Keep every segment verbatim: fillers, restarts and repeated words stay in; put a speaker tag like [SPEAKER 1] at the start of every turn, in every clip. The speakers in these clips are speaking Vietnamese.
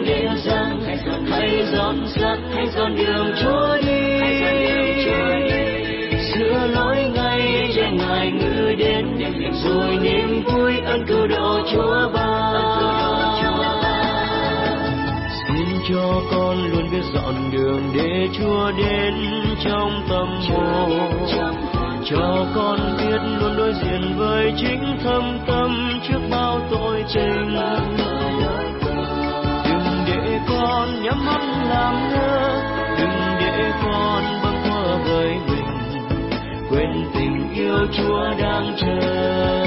[SPEAKER 1] hoang địa rằng hãy dọn dắt, hãy dọn đường Chúa đi. Sửa lỗi ngay cho Ngài ngự đến, rồi niềm vui ơn cứu độ Chúa ban. Xin cho con luôn biết dọn đường để Chúa đến trong tâm hồn. Cho con biết luôn đối diện với chính thâm tâm trước bao tội tình. Đừng để con nhắm mắt làm ngơ, đừng để con bâng khuâng với mình, quên tình yêu Chúa đang chờ.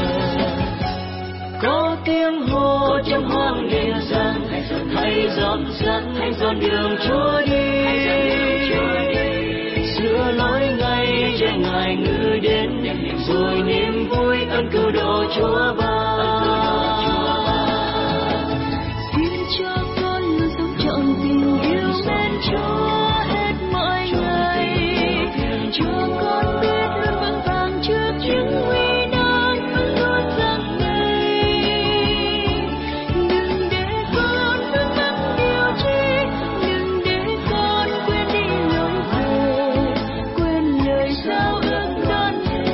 [SPEAKER 1] Có tiếng hô trong hoang địa rằng hãy dọn dắt, hãy dọn đường Chúa đi. Sửa lỗi ngay cho Ngài ngự đến, rồi niềm vui ơn cứu độ Chúa ban. Xin cho con luôn sống trọn tình yêu bên Chúa hết mọi ngày, cho con biết luôn vững vàng trước những nguy nan vẫn luôn giăng đầy. Đừng để con vướng mắc điều chi, đừng để con quên đi lối về, quên lời giao ước đón thề.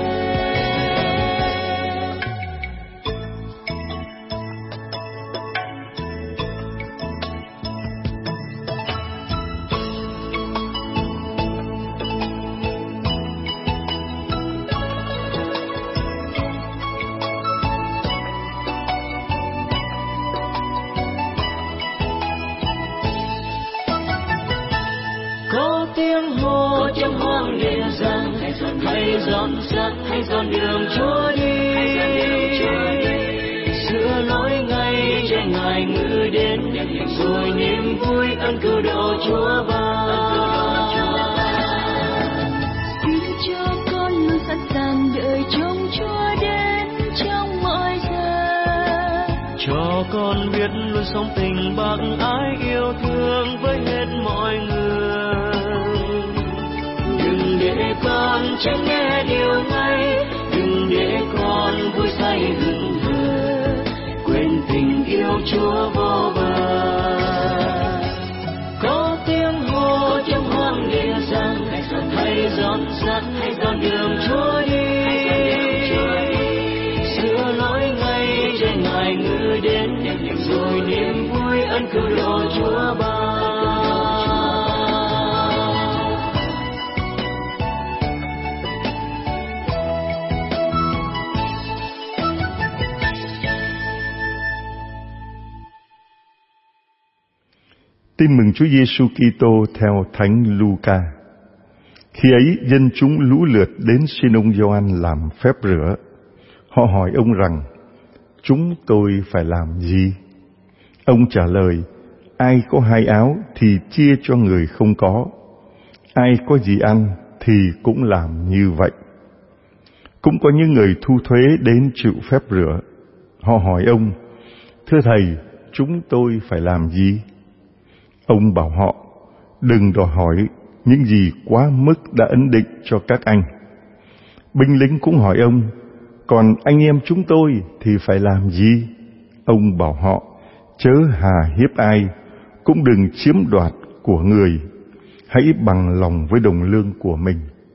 [SPEAKER 1] Có tiếng hô trong hoang địa rằng hãy dọn dắt, hãy dọn đường Chúa đi. Sửa lỗi ngay cho Ngài ngự đến, rồi niềm vui ơn cứu độ Chúa ban. Xin cho con luôn sẵn sàng đợi trông Chúa đến trong mọi giờ. Cho con biết luôn sống tình bác ái yêu thương với hết mọi người. Đừng để con chẳng nghe điều ngay, đừng để con vui say hững hờ, quên tình yêu Chúa vô bờ. Có tiếng hô trong hoang địa rằng hãy dọn dắt, hãy dọn đường Chúa đi. Sửa lỗi ngay cho Ngài ngự đến, rồi niềm vui ơn cứu độ Chúa ban.
[SPEAKER 2] Tin mừng Chúa Giêsu Kitô theo Thánh Luca. Khi ấy dân chúng lũ lượt đến xin ông Gioan làm phép rửa. Họ hỏi ông rằng: chúng tôi phải làm gì? Ông trả lời: ai có hai áo thì chia cho người không có, ai có gì ăn thì cũng làm như vậy. Cũng có những người thu thuế đến chịu phép rửa. Họ hỏi ông: thưa thầy, chúng tôi phải làm gì? Ông bảo họ: đừng đòi hỏi những gì quá mức đã ấn định cho các anh. Binh lính cũng hỏi ông: còn anh em chúng tôi thì phải làm gì? Ông bảo họ: chớ hà hiếp ai, cũng đừng chiếm đoạt của người, hãy bằng lòng với đồng lương của mình.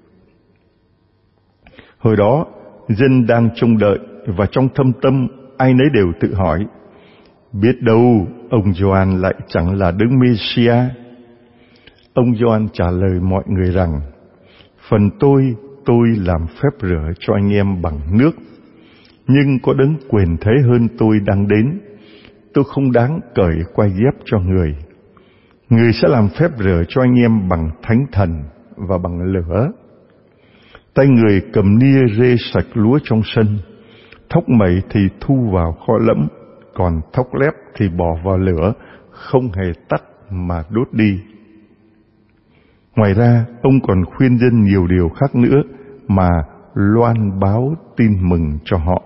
[SPEAKER 2] Hồi đó, dân đang trông đợi, và trong thâm tâm ai nấy đều tự hỏi: biết đâu ông Gioan lại chẳng là Đấng Mê-si-a? Ông Gioan trả lời mọi người rằng: phần tôi, tôi làm phép rửa cho anh em bằng nước, nhưng có Đấng quyền thế hơn tôi đang đến. Tôi không đáng cởi quai dép cho người. Người sẽ làm phép rửa cho anh em bằng Thánh Thần và bằng lửa. Tay người cầm nia rê sạch lúa trong sân, thóc mẩy thì thu vào kho lẫm, còn thóc lép thì bỏ vào lửa, không hề tắt mà đốt đi. Ngoài ra, ông còn khuyên dân nhiều điều khác nữa mà loan báo tin mừng cho họ.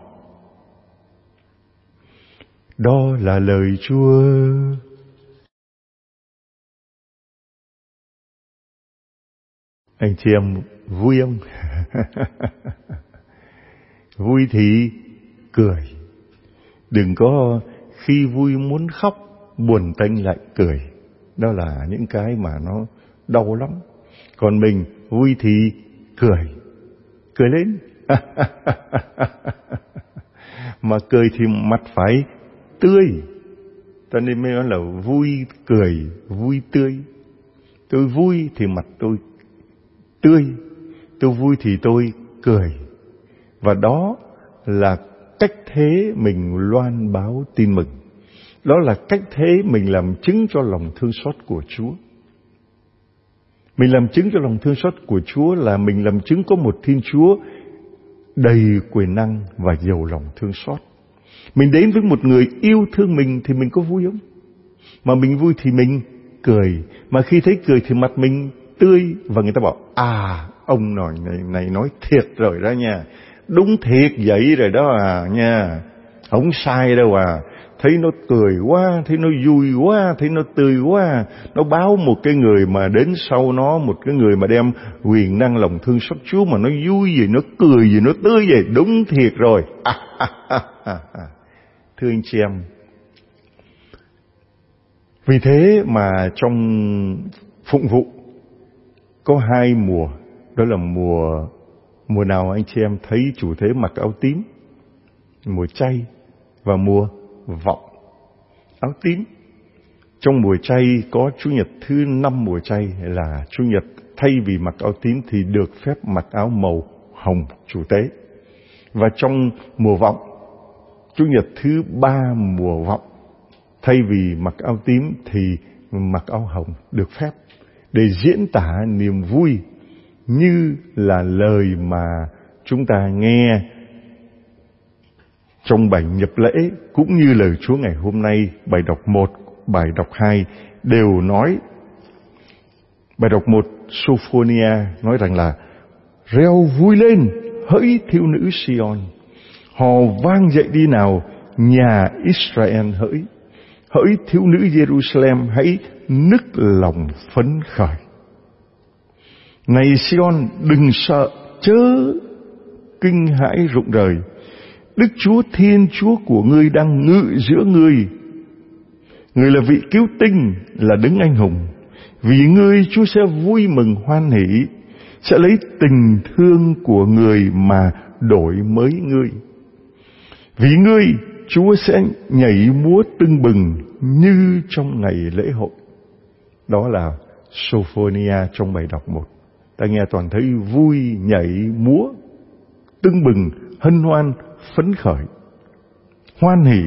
[SPEAKER 2] Đó là lời Chúa. Anh chị em vui không? Vui thì cười. Đừng có khi vui muốn khóc, buồn tênh lại cười. Đó là những cái mà nó đau lắm. Còn mình vui thì cười, cười lên. Mà cười thì mặt phải tươi. Cho nên mới nói là vui cười, vui tươi. Tôi vui thì mặt tôi tươi, tôi vui thì tôi cười. Và đó là cách thế mình loan báo tin mừng. Đó là cách thế mình làm chứng cho lòng thương xót của Chúa. Mình làm chứng cho lòng thương xót của Chúa là mình làm chứng có một Thiên Chúa đầy quyền năng và giàu lòng thương xót. Mình đến với một người yêu thương mình thì mình có vui không? Mà mình vui thì mình cười. Mà khi thấy cười thì mặt mình tươi. Và người ta bảo, à, ông nói này, này nói thiệt rồi đó nha. Đúng thiệt vậy rồi đó à nha. Không sai đâu à. Thấy nó cười quá, thấy nó vui quá, thấy nó tươi quá. Nó báo một cái người mà đến sau nó, một cái người mà đem quyền năng lòng thương xót Chúa mà nó vui gì, nó cười gì, nó tươi gì. Đúng thiệt rồi. À, à, à, à, à. Thưa anh chị em, vì thế mà trong phụng vụ có hai mùa. Đó là mùa mùa nào anh chị em thấy chủ thế mặc áo tím? Mùa chay và mùa vọng. Áo tím. Trong mùa chay có Chủ nhật thứ năm mùa chay là Chủ nhật thay vì mặc áo tím thì được phép mặc áo màu hồng chủ tế. Và trong mùa vọng, Chủ nhật thứ ba mùa vọng, thay vì mặc áo tím thì mặc áo hồng được phép, để diễn tả niềm vui như là lời mà chúng ta nghe trong bài nhập lễ, cũng như lời Chúa ngày hôm nay, bài đọc một, bài đọc hai đều nói. Bài đọc một, Sophonia nói rằng là reo vui lên, hỡi thiếu nữ Sion, hò vang dậy đi nào, nhà Israel hỡi, hỡi thiếu nữ Jerusalem, hãy nức lòng phấn khởi. Này Sion, đừng sợ, chớ kinh hãi rụng rời. Đức Chúa Thiên Chúa của ngươi đang ngự giữa ngươi. Người là vị cứu tinh, là đấng anh hùng. Vì ngươi Chúa sẽ vui mừng hoan hỷ, sẽ lấy tình thương của người mà đổi mới ngươi. Vì ngươi Chúa sẽ nhảy múa tưng bừng như trong ngày lễ hội. Đó là Sophonia trong bài đọc một. Ta nghe toàn thấy vui, nhảy, múa, tưng bừng, hân hoan, phấn khởi, hoan hỷ.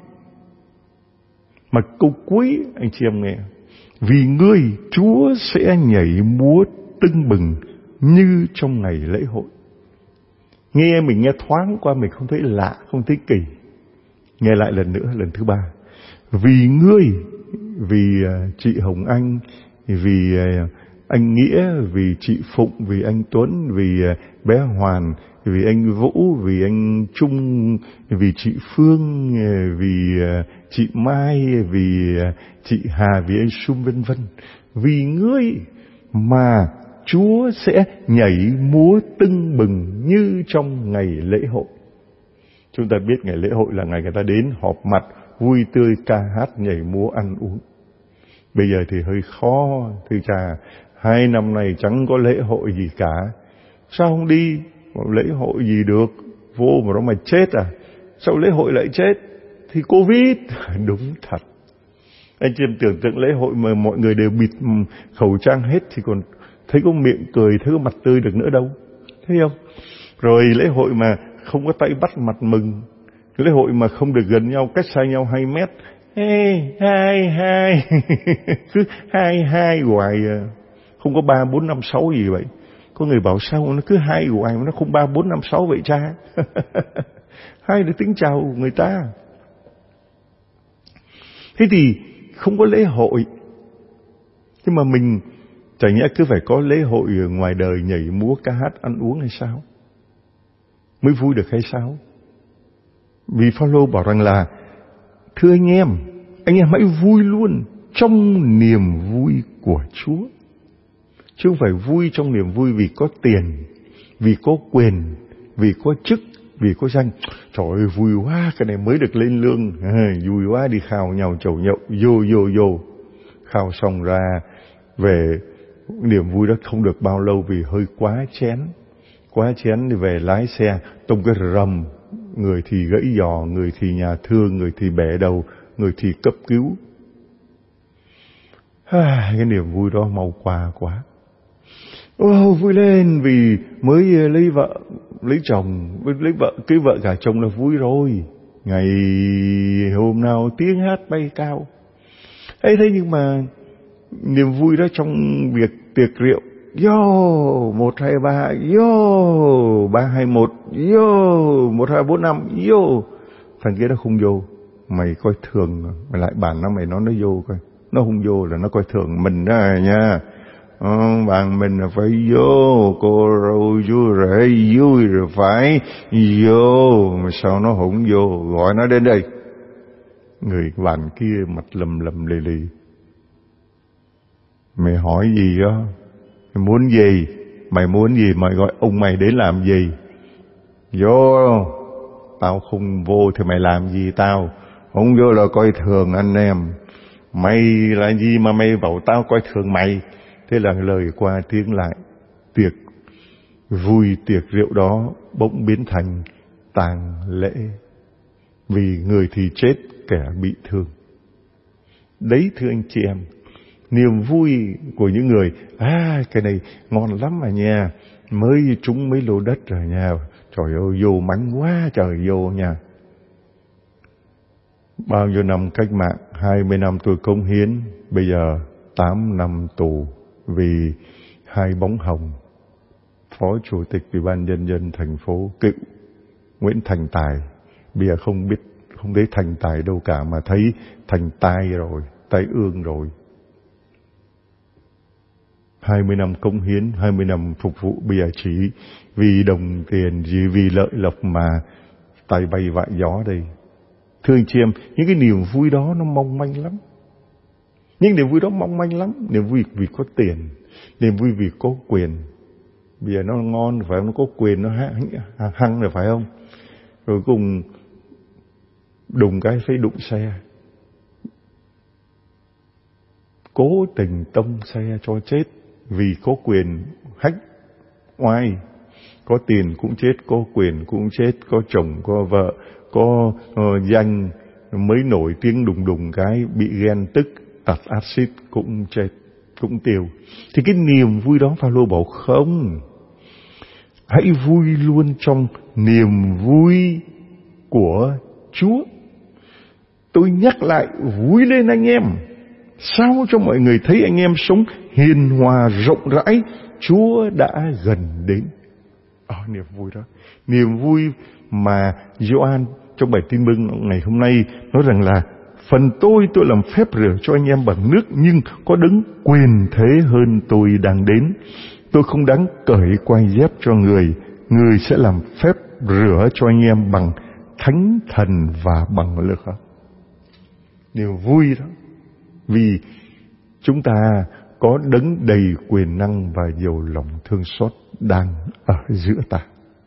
[SPEAKER 2] Mà câu cuối anh chị em nghe, vì ngươi Chúa sẽ nhảy múa tưng bừng như trong ngày lễ hội. Nghe mình nghe thoáng qua, mình không thấy lạ, không thấy kỳ. Nghe lại lần nữa, lần thứ ba. Vì ngươi, vì chị Hồng Anh, vì anh Nghĩa, vì chị Phụng, vì anh Tuấn, vì bé Hoàn, vì anh Vũ, vì anh Trung, vì chị Phương, vì chị Mai, vì chị Hà, vì anh Sum, vân vân. Vì ngươi mà Chúa sẽ nhảy múa tưng bừng như trong ngày lễ hội. Chúng ta biết ngày lễ hội là ngày người ta đến họp mặt, vui tươi, ca hát, nhảy múa, ăn uống. Bây giờ thì hơi khó, thưa cha. Hai năm này chẳng có lễ hội gì cả. Sao không đi? Lễ hội gì được? Vô mà nó mà chết à? Sao lễ hội lại chết? Thì Covid. Đúng thật. Anh chị em tưởng tượng lễ hội mà mọi người đều bịt khẩu trang hết thì còn thấy có miệng cười, thấy có mặt tươi được nữa đâu. Thấy không? Rồi lễ hội mà không có tay bắt mặt mừng. Lễ hội mà không được gần nhau, cách xa nhau hai mét. Hey, hai, hai. Cứ hai, hai hoài à. Không có ba, bốn, năm, sáu gì vậy. Có người bảo sao nó cứ hai hoài mà nó không ba, bốn, năm, sáu vậy cha. Hai để tính chào người ta. Thế thì không có lễ hội. Nhưng mà mình chả nhẽ cứ phải có lễ hội ở ngoài đời, nhảy múa, ca hát, ăn uống hay sao? Mới vui được hay sao? Vì Phaolô bảo rằng là thưa anh em, anh em hãy vui luôn trong niềm vui của Chúa. Chứ không phải vui trong niềm vui vì có tiền, vì có quyền, vì có chức, vì có danh. Trời ơi vui quá, cái này mới được lên lương, à, vui quá, đi khao nhau chầu nhậu, vô vô vô. Khao xong ra về, niềm vui đó không được bao lâu vì hơi quá chén. Quá chén thì về lái xe tung cái rầm, người thì gãy giò, người thì nhà thương, người thì bẻ đầu, người thì cấp cứu. À, cái niềm vui đó mau qua quá. Ô, vui lên vì mới lấy vợ, lấy chồng, lấy vợ, cưới vợ cả chồng là vui rồi. Ngày hôm nào tiếng hát bay cao. Ấy thế nhưng mà niềm vui đó trong việc tiệc rượu, yo, một hai ba, yo, ba hai một, yo, một hai bốn năm, yo. Thằng kia nó không vô, mày coi thường, mày lại bàn nó, mày nói nó vô coi. Nó không vô là nó coi thường mình đó nha. Ờ, bạn mình là phải vô, cô râu vui rể vui rồi phải vô, mà sao nó không vô, gọi nó đến đây. Người bạn kia mặt lầm lầm lì lì. Mày hỏi gì đó? Mày muốn gì? Mày muốn gì mày gọi ông mày đến làm gì? Vô. Tao không vô thì mày làm gì tao? Không vô là coi thường anh em. Mày là gì mà mày bảo tao coi thường mày? Thế là lời qua tiếng lại, tiệc vui, tiệc rượu đó bỗng biến thành tang lễ. Vì người thì chết, kẻ bị thương. Đấy thưa anh chị em, niềm vui của những người, à cái này ngon lắm mà nha, mới trúng mấy lô đất rồi nha, trời ơi vô mánh quá trời vô nha. Bao nhiêu năm cách mạng, hai mươi năm tôi cống hiến, bây giờ tám năm tù vì hai bóng hồng. Phó Chủ tịch Ủy ban Nhân dân thành phố cựu Nguyễn Thành Tài, bây giờ không biết, không thấy Thành Tài đâu cả mà thấy Thành Tai rồi, Tai Ương rồi. hai mươi năm cống hiến, hai mươi năm phục vụ, bây giờ chỉ vì đồng tiền, chỉ vì lợi lộc mà tay bay vạ gió đây. Thưa anh chị em, những cái niềm vui đó nó mong manh lắm. Nhưng niềm vui đó mong manh lắm. Niềm vui vì có tiền, niềm vui vì có quyền. Bây giờ nó ngon phải không? Nó có quyền, nó hăng rồi phải không? Rồi cùng đùng cái phải đụng xe. Cố tình tông xe cho chết vì có quyền hách oai. Có tiền cũng chết, có quyền cũng chết, có chồng, có vợ, có uh, danh, mới nổi tiếng đùng đùng cái bị ghen tức, tạt axit cũng chết, cũng tiêu. Thì cái niềm vui đó Phaolô bảo không, hãy vui luôn trong niềm vui của Chúa. Tôi nhắc lại, vui lên anh em, sao cho mọi người thấy anh em sống hiền hòa rộng rãi, Chúa đã gần đến. À, niềm vui đó, niềm vui mà Gioan trong bài tin mừng ngày hôm nay nói rằng là phần tôi tôi làm phép rửa cho anh em bằng nước, nhưng có đấng quyền thế hơn tôi đang đến. Tôi không đáng cởi quai dép cho người, người sẽ làm phép rửa cho anh em bằng thánh thần và bằng lửa. Niềm vui đó, vì chúng ta có đấng đầy quyền năng và nhiều lòng thương xót đang ở giữa ta.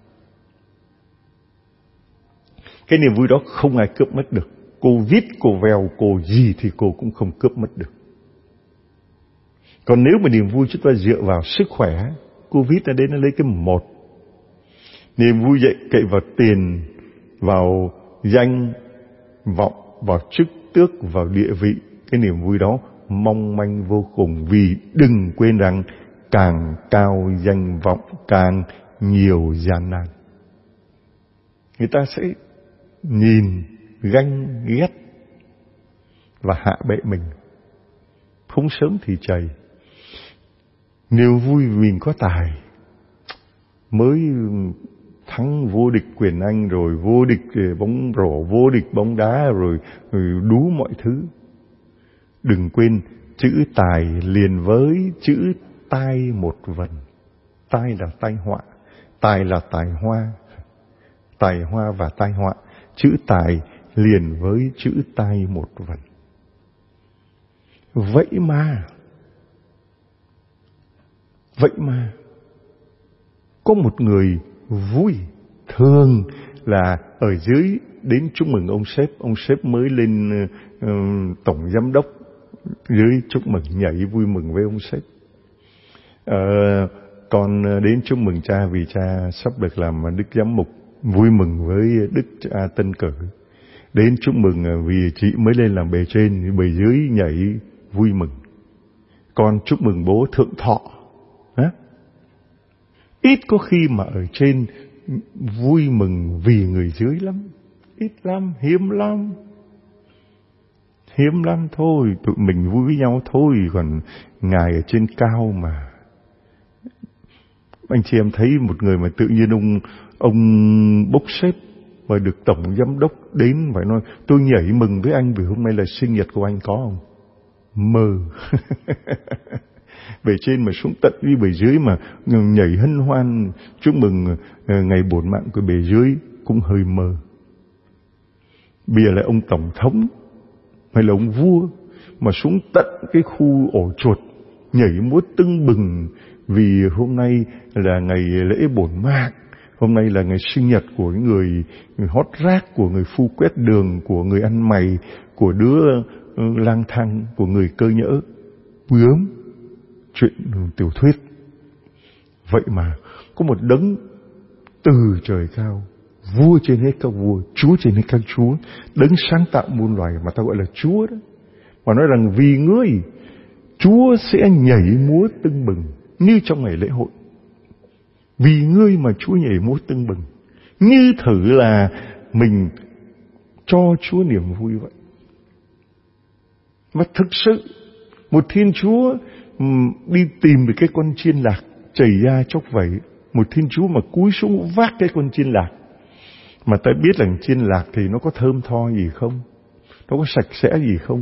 [SPEAKER 2] Cái niềm vui đó không ai cướp mất được. Cô vít, cô vèo, cô gì thì cô cũng không cướp mất được. Còn nếu mà niềm vui chúng ta dựa vào sức khỏe, cô vít nó đến nó lấy cái một. Niềm vui dậy cậy vào tiền, vào danh, vọng, vào chức tước, vào địa vị. Cái niềm vui đó mong manh vô cùng, vì đừng quên rằng càng cao danh vọng càng nhiều gian nan. Người ta sẽ nhìn, ganh, ghét và hạ bệ mình. Không sớm thì chày. Niềm vui vì mình có tài, mới thắng vô địch quyền Anh, rồi vô địch bóng rổ, vô địch bóng đá, rồi, rồi đủ mọi thứ. Đừng quên chữ tài liền với chữ tai một vần. Tai là tai họa, tài là tài hoa. Tài hoa và tai họa. Chữ tài liền với chữ tai một vần. Vậy mà, vậy mà, có một người vui, thường là ở dưới đến chúc mừng ông sếp, ông sếp mới lên uh, tổng giám đốc, dưới chúc mừng nhảy vui mừng với ông sếp. Uh, con đến chúc mừng cha vì cha sắp được làm đức giám mục, vui mừng với đức cha tân cử. Đến chúc mừng vì chị mới lên làm bề trên, bề dưới nhảy vui mừng. Con chúc mừng bố thượng thọ. Hả? Ít có khi mà ở trên vui mừng vì người dưới lắm. Ít lắm, hiếm lắm. Hiếm lắm thôi, tụi mình vui với nhau thôi, còn Ngài ở trên cao mà. Anh chị em thấy một người mà tự nhiên ông ông bốc xếp mà được tổng giám đốc đến phải nói tôi nhảy mừng với anh vì hôm nay là sinh nhật của anh, có không? Mơ. Bề trên mà xuống tận với bề dưới mà nhảy hân hoan chúc mừng ngày bổn mạng của bề dưới cũng hơi mơ. Bìa là ông tổng thống hay là ông vua mà xuống tận cái khu ổ chuột nhảy múa tưng bừng vì hôm nay là ngày lễ bổn mạng, hôm nay là ngày sinh nhật của người, người hót rác, của người phu quét đường, của người ăn mày, của đứa uh, lang thang, của người cơ nhỡ. Bướm chuyện tiểu thuyết. Vậy mà có một đấng từ trời cao, vua trên hết các vua, chúa trên hết các chúa, đấng sáng tạo muôn loài mà ta gọi là Chúa đó, mà nói rằng vì ngươi Chúa sẽ nhảy múa tưng bừng như trong ngày lễ hội. Vì ngươi mà Chúa nhảy múa tưng bừng, như thử là mình cho Chúa niềm vui vậy. Và thực sự một Thiên Chúa đi tìm được cái con chiên lạc chảy ra chốc vẩy, một Thiên Chúa mà cúi xuống vác cái con chiên lạc, mà ta biết là chiên lạc thì nó có thơm tho gì không, nó có sạch sẽ gì không?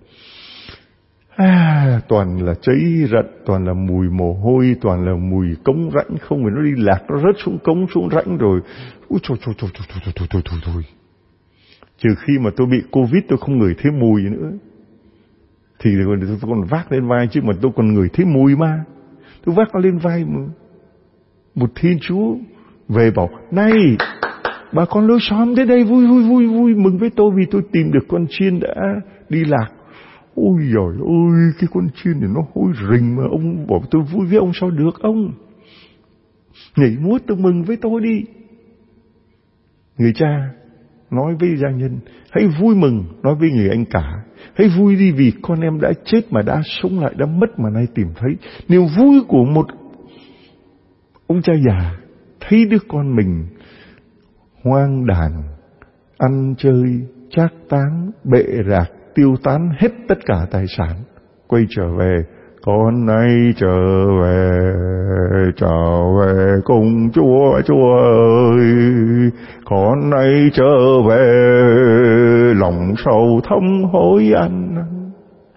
[SPEAKER 2] À, toàn là cháy rận, toàn là mùi mồ hôi, toàn là mùi cống rãnh, không phải nó đi lạc, nó rớt xuống cống, xuống rãnh rồi. Úi trời trời trời trời trời trời trời trời trời. Trừ khi mà tôi bị Covid tôi không ngửi thấy mùi nữa, thì tôi còn vác lên vai, chứ mà tôi còn ngửi thấy mùi mà. Tôi vác nó lên vai mà. Một Thiên Chúa về bảo, này, bà con lối xóm đến đây vui vui vui vui mừng với tôi vì tôi tìm được con chiên đã đi lạc. Ôi giời ơi, cái con chiên này nó hôi rình mà ông bảo tôi vui với ông sao được ông? Nhảy múa tôi mừng với tôi đi. Người cha nói với gia nhân, hãy vui mừng, nói với người anh cả, hãy vui đi vì con em đã chết mà đã sống lại, đã mất mà nay tìm thấy. Niềm vui của một ông cha già thấy đứa con mình hoang đàn, ăn chơi, trác táng, bệ rạc, tiêu tán hết tất cả tài sản, quay trở về, con nay trở về, trở về cùng Chúa, Chúa ơi, con nay trở về, lòng sầu thâm hối ăn năn.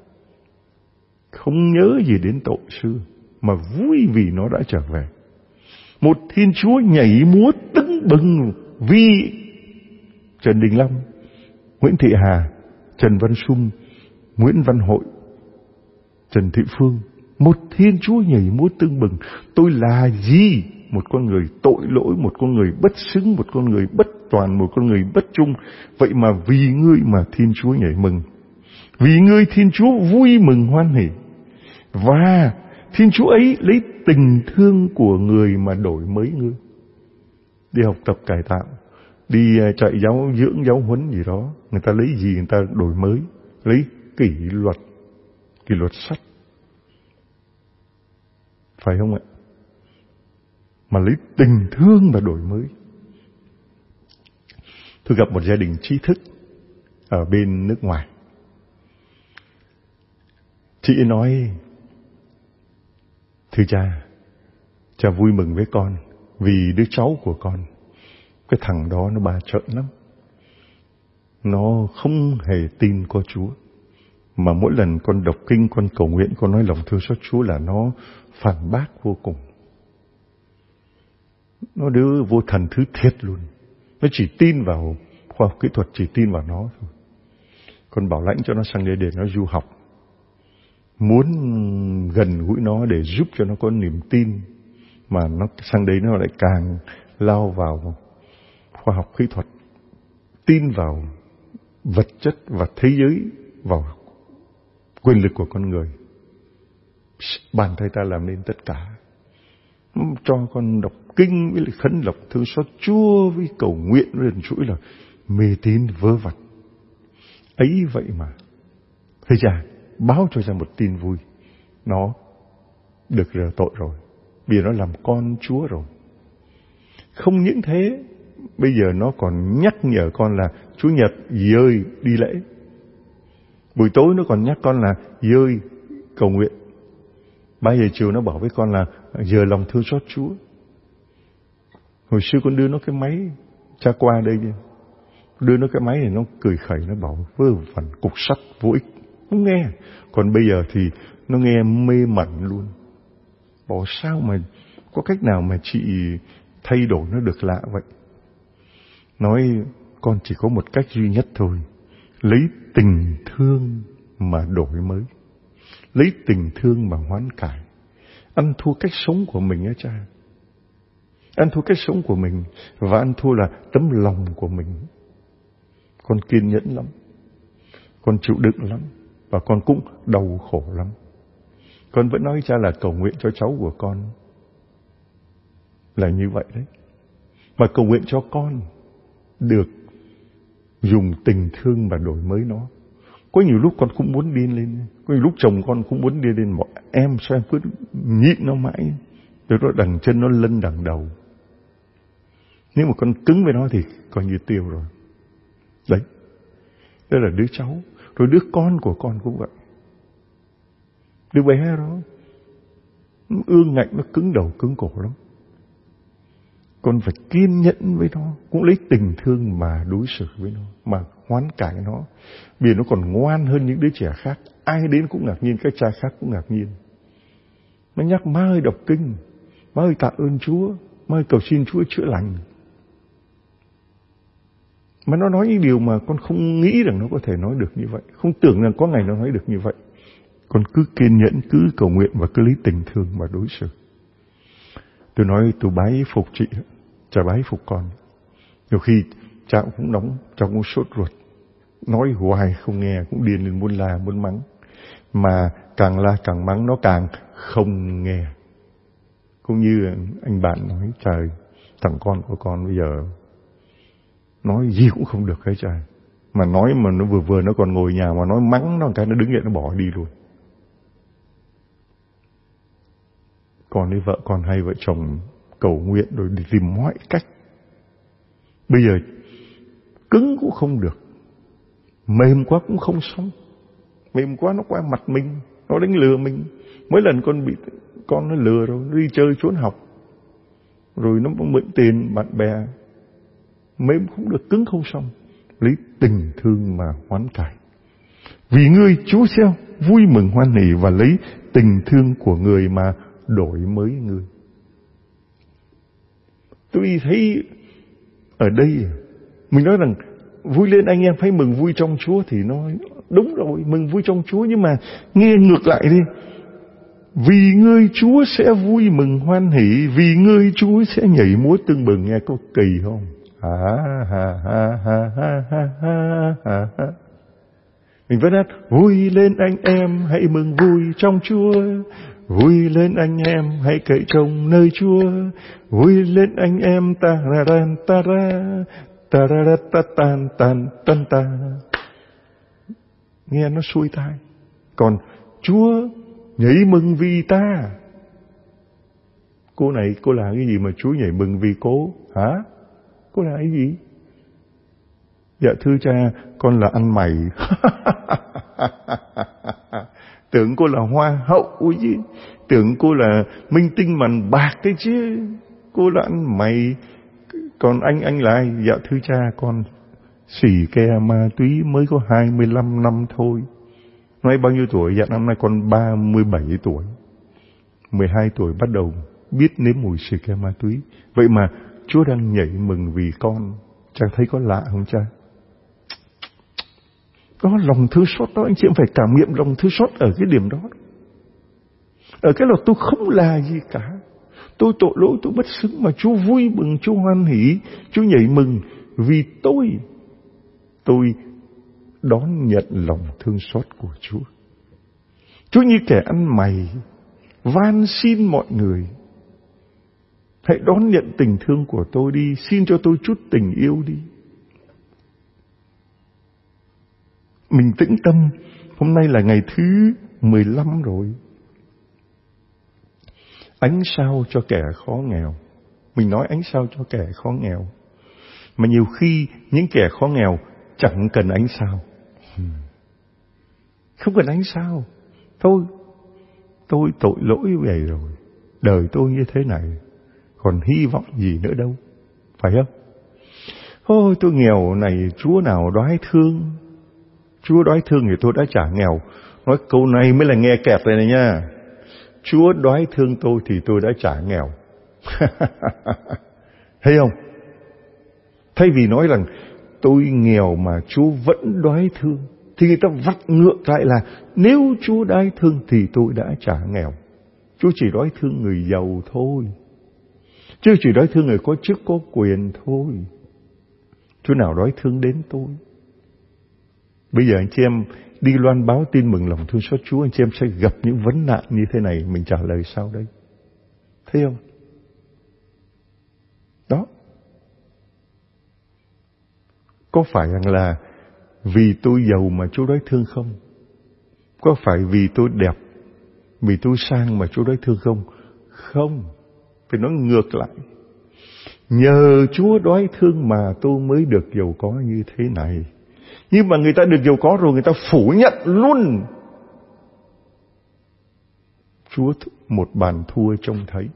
[SPEAKER 2] Không nhớ gì đến tội xưa, mà vui vì nó đã trở về. Một Thiên Chúa nhảy múa tưng bừng vì Trần Đình Lâm, Nguyễn Thị Hà, Trần Văn Sung, Nguyễn Văn Hội, Trần Thị Phương. Một Thiên Chúa nhảy múa tưng bừng. Tôi là gì? Một con người tội lỗi, một con người bất xứng, một con người bất toàn, một con người bất trung. Vậy mà vì ngươi mà Thiên Chúa nhảy mừng. Vì ngươi Thiên Chúa vui mừng hoan hỉ. Và Thiên Chúa ấy lấy tình thương của người mà đổi mới ngươi. Đi học tập cải tạo, đi chạy giáo dưỡng, giáo huấn gì đó, người ta lấy gì người ta đổi mới? Lấy kỷ luật, kỷ luật sắt, phải không ạ? Mà lấy tình thương mà đổi mới. Tôi gặp một gia đình trí thức ở bên nước ngoài. Chị nói, thưa cha, cha vui mừng với con vì đứa cháu của con, cái thằng đó nó bà trợn lắm. Nó không hề tin có Chúa. Mà mỗi lần con đọc kinh, con cầu nguyện, con nói lòng thương xót Chúa là nó phản bác vô cùng. Nó đứa vô thần thứ thiệt luôn. Nó chỉ tin vào khoa học kỹ thuật, chỉ tin vào nó thôi. Con bảo lãnh cho nó sang đây để nó du học. Muốn gần gũi nó để giúp cho nó có niềm tin. Mà nó sang đây nó lại càng lao vào khoa học kỹ thuật, tin vào vật chất và thế giới, vào quyền lực của con người. Bàn tay ta làm nên tất cả. Cho con đọc kinh với khấn lộc thương xót Chúa với cầu nguyện với lần chuỗi là mê tín vớ vẩn. Ấy vậy mà thầy cha báo cho ra một tin vui, nó được rửa tội rồi, vì nó làm con Chúa rồi. Không những thế, bây giờ nó còn nhắc nhở con là Chủ nhật dì ơi đi lễ. Buổi tối nó còn nhắc con là dì ơi cầu nguyện. Ba giờ chiều nó bảo với con là giờ lòng thương xót Chúa. Hồi xưa con đưa nó cái máy, cha qua đây đưa nó cái máy này nó cười khẩy, nó bảo vớ vẩn cục sắt vô ích, không nghe. Còn bây giờ thì nó nghe mê mẩn luôn. Bảo sao mà có cách nào mà chị thay đổi nó được lạ vậy? Nói con chỉ có một cách duy nhất thôi, lấy tình thương mà đổi mới, lấy tình thương mà hoán cải. Ăn thua cách sống của mình á cha, ăn thua cách sống của mình, và ăn thua là tấm lòng của mình. Con kiên nhẫn lắm, con chịu đựng lắm, và con cũng đau khổ lắm. Con vẫn nói cha là cầu nguyện cho cháu của con là như vậy đấy. Mà cầu nguyện cho con được dùng tình thương mà đổi mới nó. Có nhiều lúc con cũng muốn điên lên, có nhiều lúc chồng con cũng muốn điên lên. Mọi em sao em cứ nhịn nó mãi, rồi nó đằng chân nó lân đằng đầu. Nếu mà con cứng với nó thì coi như tiêu rồi. Đấy, đó là đứa cháu. Rồi đứa con của con cũng vậy. Đứa bé đó nó ương ngạnh, nó cứng đầu cứng cổ lắm. Con phải kiên nhẫn với nó, cũng lấy tình thương mà đối xử với nó, mà hoán cải nó. Vì nó còn ngoan hơn những đứa trẻ khác. Ai đến cũng ngạc nhiên, các cha khác cũng ngạc nhiên. Nó nhắc má ơi đọc kinh, má ơi tạ ơn Chúa, má ơi cầu xin Chúa chữa lành. Mà nó nói những điều mà con không nghĩ rằng nó có thể nói được như vậy, không tưởng rằng có ngày nó nói được như vậy. Con cứ kiên nhẫn, cứ cầu nguyện và cứ lấy tình thương mà đối xử. Tôi nói tôi bái phục chị, cha bái phục con. Nhiều khi cha cũng nóng, cha cũng sốt ruột, nói hoài không nghe, cũng điên lên muốn la muốn mắng. Mà càng la càng mắng nó càng không nghe. Cũng như anh bạn nói, trời, thằng con của con bây giờ nói gì cũng không được hết trời. Mà nói mà nó vừa vừa nó còn ngồi nhà mà nói mắng nó một cái nó đứng dậy nó bỏ đi luôn. Con với vợ con hai vợ chồng cầu nguyện rồi đi tìm mọi cách. Bây giờ cứng cũng không được, mềm quá cũng không xong. Mềm quá nó qua mặt mình, nó đánh lừa mình. Mấy lần con bị con nó lừa rồi, nó đi chơi trốn học, rồi nó mượn tiền bạn bè. Mềm không được, cứng không xong. Lấy tình thương mà hoán cải. Vì ngươi Chúa sẽ vui mừng hoan hỉ, và lấy tình thương của người mà đổi mới ngươi. Tôi thấy ở đây mình nói rằng vui lên anh em, phải mừng vui trong Chúa, thì nó đúng rồi, mừng vui trong Chúa. Nhưng mà nghe ngược lại đi, vì ngươi Chúa sẽ vui mừng hoan hỉ, vì ngươi Chúa sẽ nhảy múa tưng bừng. Nghe có kỳ không? Ha ha ha ha ha ha ha ha. Mình vẫn hát vui lên anh em, hãy mừng vui trong Chúa. Vui lên anh em, hãy cậy trông nơi Chúa. Vui lên anh em, ta ra ran ta ra, ta ra ra ta tan tan tan ta. Nghe nó xuôi tai. Còn Chúa nhảy mừng vì ta. Cô này, cô là cái gì mà Chúa nhảy mừng vì cô? Hả? Cô là cái gì? Dạ thưa cha, con là ăn mày. Tưởng cô là hoa hậu chứ, tưởng cô là minh tinh màn bạc đấy chứ. Cô là ăn mày. Còn anh, anh là ai? Dạ thưa cha, con xỉ ke ma túy mới có hai mươi lăm năm thôi. Nói bao nhiêu tuổi? Dạ năm nay con ba mươi bảy tuổi. mười hai tuổi bắt đầu biết nếm mùi xỉ ke ma túy. Vậy mà Chúa đang nhảy mừng vì con. Cha thấy có lạ không cha? Có lòng thương xót đó, anh chị em phải cảm nghiệm lòng thương xót ở cái điểm đó. Ở cái là tôi không là gì cả. Tôi tội lỗi, tôi bất xứng mà Chúa vui mừng, Chúa hoan hỉ, Chúa nhảy mừng vì tôi. Tôi đón nhận lòng thương xót của Chúa. Chúa như kẻ ăn mày van xin mọi người, hãy đón nhận tình thương của tôi đi, xin cho tôi chút tình yêu đi. Mình tĩnh tâm, hôm nay là ngày thứ mười lăm rồi. Ánh sao cho kẻ khó nghèo. Mình nói ánh sao cho kẻ khó nghèo. Mà nhiều khi những kẻ khó nghèo chẳng cần ánh sao. Không cần ánh sao. Thôi, tôi tội lỗi vậy rồi. Đời tôi như thế này, còn hy vọng gì nữa đâu. Phải không? Ôi, tôi nghèo này, Chúa nào đoái thương. Chúa đoái thương thì tôi đã chả nghèo. Nói câu này mới là nghe kẹt này, này nha. Chúa đoái thương tôi thì tôi đã chả nghèo. Thấy không? Thay vì nói rằng tôi nghèo mà Chúa vẫn đoái thương, thì người ta vắt ngược lại là nếu Chúa đoái thương thì tôi đã chả nghèo. Chúa chỉ đoái thương người giàu thôi, chứ chỉ đoái thương người có chức có quyền thôi. Chúa nào đoái thương đến tôi. Bây giờ anh chị em đi loan báo tin mừng lòng thương xót Chúa, anh chị em sẽ gặp những vấn nạn như thế này, mình trả lời sao đây? Thấy không? Đó. Có phải rằng là vì tôi giàu mà Chúa đoái thương không? Có phải vì tôi đẹp, vì tôi sang mà Chúa đoái thương không? Không. Phải nói ngược lại. Nhờ Chúa đoái thương mà tôi mới được giàu có như thế này. Nhưng mà người ta được giàu có rồi, người ta phủ nhận luôn Chúa một bàn thua trông thấy.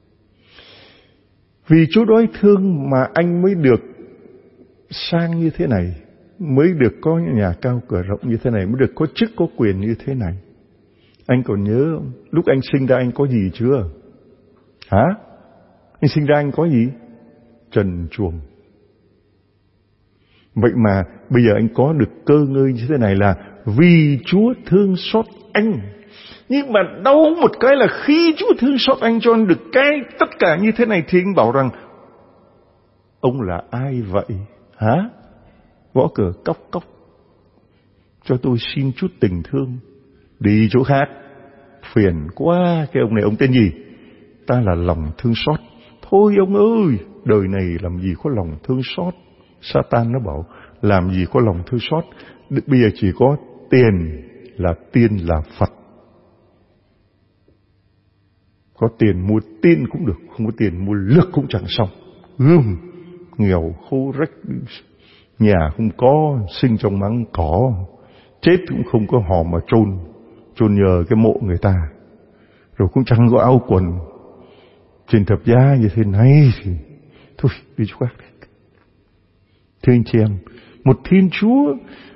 [SPEAKER 2] Vì Chúa đoái thương mà anh mới được sang như thế này, mới được có nhà cao cửa rộng như thế này, mới được có chức có quyền như thế này. Anh còn nhớ không? Lúc anh sinh ra anh có gì chưa? Hả? Anh sinh ra anh có gì? Trần truồng. Vậy mà bây giờ anh có được cơ ngơi như thế này là vì Chúa thương xót anh. Nhưng mà đau một cái là khi Chúa thương xót anh cho anh được cái tất cả như thế này thì anh bảo rằng ông là ai vậy? Hả? Gõ cửa cốc cốc. Cho tôi xin chút tình thương. Đi chỗ khác. Phiền quá. Cái ông này ông tên gì? Ta là lòng thương xót. Thôi ông ơi, đời này làm gì có lòng thương xót. Satan nó bảo làm gì có lòng thương xót. Bây giờ chỉ có tiền là tiên là Phật. Có tiền mua tiên cũng được, không có tiền mua lực cũng chẳng xong. Gươm, nghèo khô rách, nhà không có, sinh trong máng cỏ, chết cũng không có hòm mà chôn, chôn nhờ cái mộ người ta. Rồi cũng chẳng có áo quần. Trên thập giá như thế này thì thôi đi chỗ khác. Thưa anh chị em, một Thiên Chúa,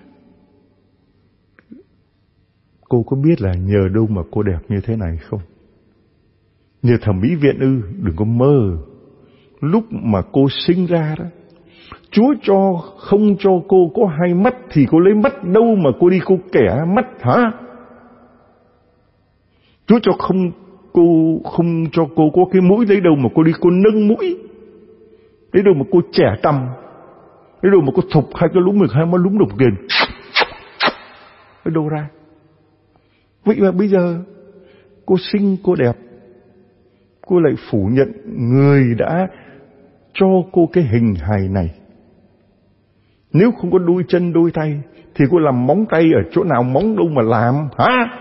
[SPEAKER 2] cô có biết là nhờ đâu mà cô đẹp như thế này không? Nhờ thẩm mỹ viện ư? Đừng có mơ. Lúc mà cô sinh ra đó, Chúa cho không cho cô có hai mắt thì cô lấy mắt đâu mà cô đi cô kẻ mắt hả? Chúa cho không cô không cho cô có cái mũi, lấy đâu mà cô đi cô nâng mũi, lấy đâu mà cô chẻ tằm, lấy đâu mà cô thục hai cái lúm, hai má lúm độc kiền, lấy đâu ra? Vậy mà bây giờ cô xinh cô đẹp, cô lại phủ nhận người đã cho cô cái hình hài này. Nếu không có đôi chân đôi tay thì cô làm móng tay ở chỗ nào móng đâu mà làm hả?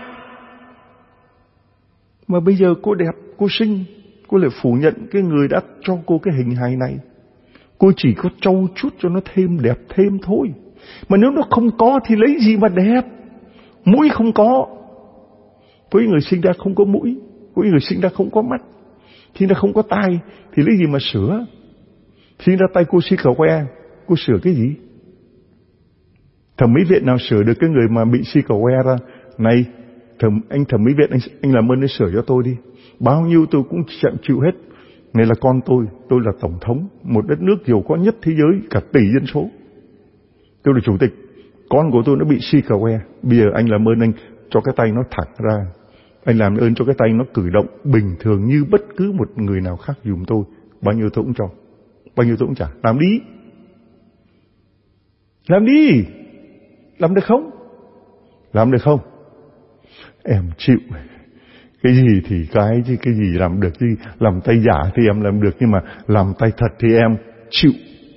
[SPEAKER 2] Mà bây giờ cô đẹp, cô xinh, cô lại phủ nhận cái người đã cho cô cái hình hài này. Cô chỉ có trau chút cho nó thêm đẹp thêm thôi. Mà nếu nó không có thì lấy gì mà đẹp? Mũi không có, với người sinh ra không có mũi, với người sinh ra không có mắt, sinh ra không có tai thì lấy gì mà sửa? Sinh ra tay cô xi cà que, cô sửa cái gì? Thẩm mỹ viện nào sửa được cái người mà bị xi cà que ra? Này, thẩm, anh thẩm mỹ viện, anh, anh làm ơn để sửa cho tôi đi. Bao nhiêu tôi cũng chẳng chịu hết. Này là con tôi, tôi là tổng thống một đất nước giàu có nhất thế giới, cả tỷ dân số. Tôi là chủ tịch, con của tôi nó bị xi cà que. Bây giờ anh làm ơn anh cho cái tay nó thẳng ra, Anh làm ơn cho cái tay nó cử động bình thường như bất cứ một người nào khác giùm tôi. Bao nhiêu tôi cũng cho, bao nhiêu tôi cũng trả. Làm đi, làm đi. Làm được không? Làm được không? Em chịu. Cái gì thì cái chứ, cái gì làm được chứ. Làm tay giả thì em làm được, nhưng mà làm tay thật thì em chịu.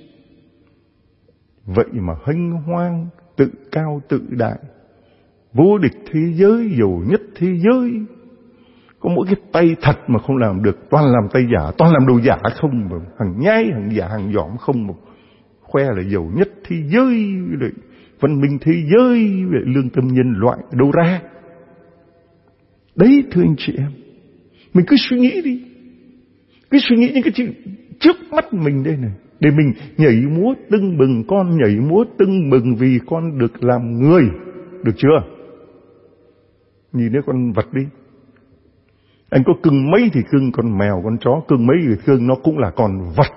[SPEAKER 2] Vậy mà hênh hoang, tự cao tự đại, vô địch thế giới, giàu nhất thế giới. Có mỗi cái tay thật mà không làm được, toàn làm tay giả, toàn làm đồ giả không, mà hàng nhái, hàng giả, hàng dỏm không, mà khoe là giàu nhất thế giới, lại văn minh thế giới, lại lương tâm nhân loại, đâu ra? Đấy, thưa anh chị em, mình cứ suy nghĩ đi, cứ suy nghĩ những cái chuyện trước mắt mình đây này, để mình nhảy múa tưng bừng, con nhảy múa tưng bừng vì con được làm người, được chưa? Nhìn thấy con vật đi, anh có cưng mấy thì cưng con mèo, con chó, cưng mấy thì cưng nó cũng là con vật.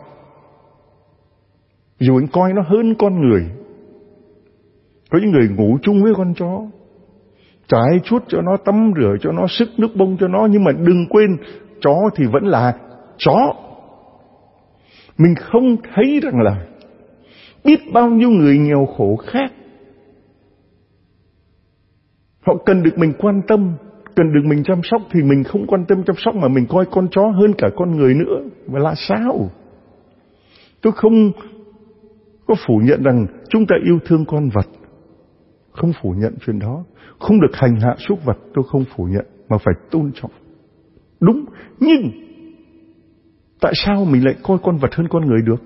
[SPEAKER 2] Dù anh coi nó hơn con người. Có những người ngủ chung với con chó, trải chuốt cho nó, tắm rửa cho nó, sức nước bông cho nó, nhưng mà đừng quên chó thì vẫn là chó. Mình không thấy rằng là biết bao nhiêu người nghèo khổ khác, họ cần được mình quan tâm, cần được mình chăm sóc, thì mình không quan tâm chăm sóc mà mình coi con chó hơn cả con người nữa. Và là sao? Tôi không có phủ nhận rằng chúng ta yêu thương con vật, không phủ nhận chuyện đó. Không được hành hạ súc vật, tôi không phủ nhận, mà phải tôn trọng. Đúng, nhưng tại sao mình lại coi con vật hơn con người được?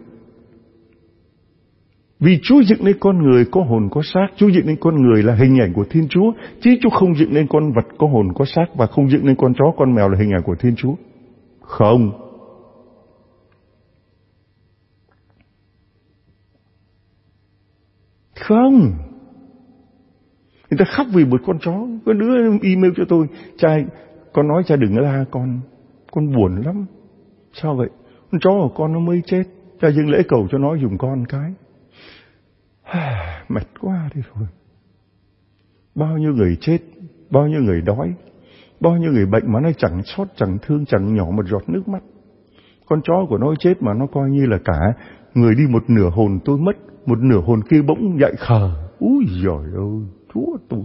[SPEAKER 2] Vì Chúa dựng nên con người có hồn có xác, Chúa dựng nên con người là hình ảnh của Thiên Chúa, chứ Chúa không dựng nên con vật có hồn có xác, và không dựng nên con chó con mèo là hình ảnh của Thiên Chúa. Không. Không. Người ta khóc vì một con chó. Có đứa email cho tôi, cha, con nói cha đừng la con, con buồn lắm. Sao vậy? Con chó của con nó mới chết, cha dâng lễ cầu cho nó giùm con cái. Mệt quá đi thôi. Bao nhiêu người chết, bao nhiêu người đói, bao nhiêu người bệnh mà nó chẳng xót, chẳng thương, chẳng nhỏ một giọt nước mắt. Con chó của nó chết mà nó coi như là cả người đi một nửa hồn tôi mất, một nửa hồn kia bỗng dậy khờ. Úi giời ơi, Chúa tôi.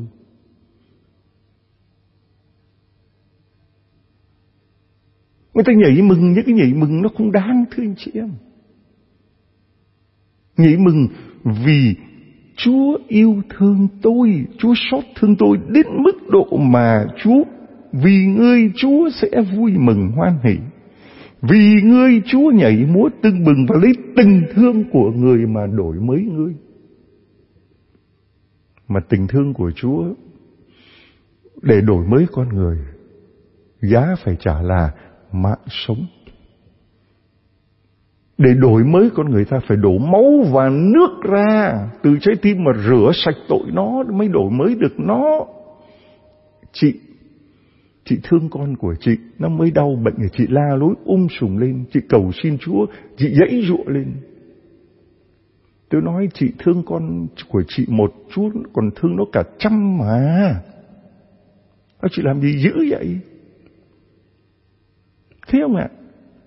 [SPEAKER 2] Người ta nhảy mừng, những cái nhảy mừng nó không đáng, thưa anh chị em. Nhảy mừng vì Chúa yêu thương tôi, Chúa xót thương tôi đến mức độ mà Chúa, vì ngươi Chúa sẽ vui mừng hoan hỉ. Vì ngươi Chúa nhảy múa tưng bừng và lấy tình thương của người mà đổi mới ngươi. Mà tình thương của Chúa để đổi mới con người, giá phải trả là mạng sống. Để đổi mới con người ta phải đổ máu và nước ra từ trái tim mà rửa sạch tội nó mới đổi mới được nó. Chị Chị thương con của chị, nó mới đau bệnh thì chị la lối um sùm lên, chị cầu xin Chúa, chị giãy giụa lên. Tôi nói chị thương con của chị một chút, còn thương nó cả trăm mà. Nó chị làm gì dữ vậy? Thấy không ạ?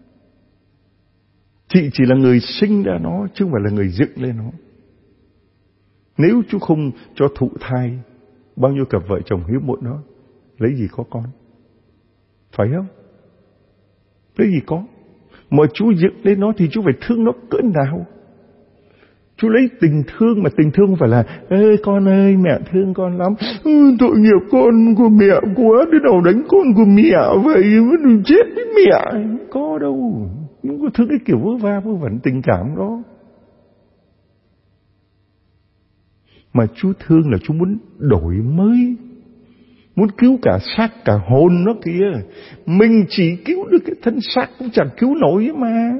[SPEAKER 2] Chị chỉ là người sinh ra nó, chứ không phải là người dựng lên nó. Nếu chú không cho thụ thai, bao nhiêu cặp vợ chồng hiếm muộn nó, lấy gì có con? Phải không? Lấy gì có? Mà chú dựng lên nó thì chú phải thương nó cỡ nào? Chú lấy tình thương, mà tình thương không phải là ê con ơi mẹ thương con lắm, ừ, tội nghiệp con của mẹ quá, đứa nào đánh con của mẹ vậy, đừng chết với mẹ. Có đâu. Không có thương cái kiểu vớ va vớ vẩn tình cảm đó. Mà chú thương là chú muốn đổi mới, muốn cứu cả xác cả hồn nó kìa. Mình chỉ cứu được cái thân xác cũng chẳng cứu nổi mà.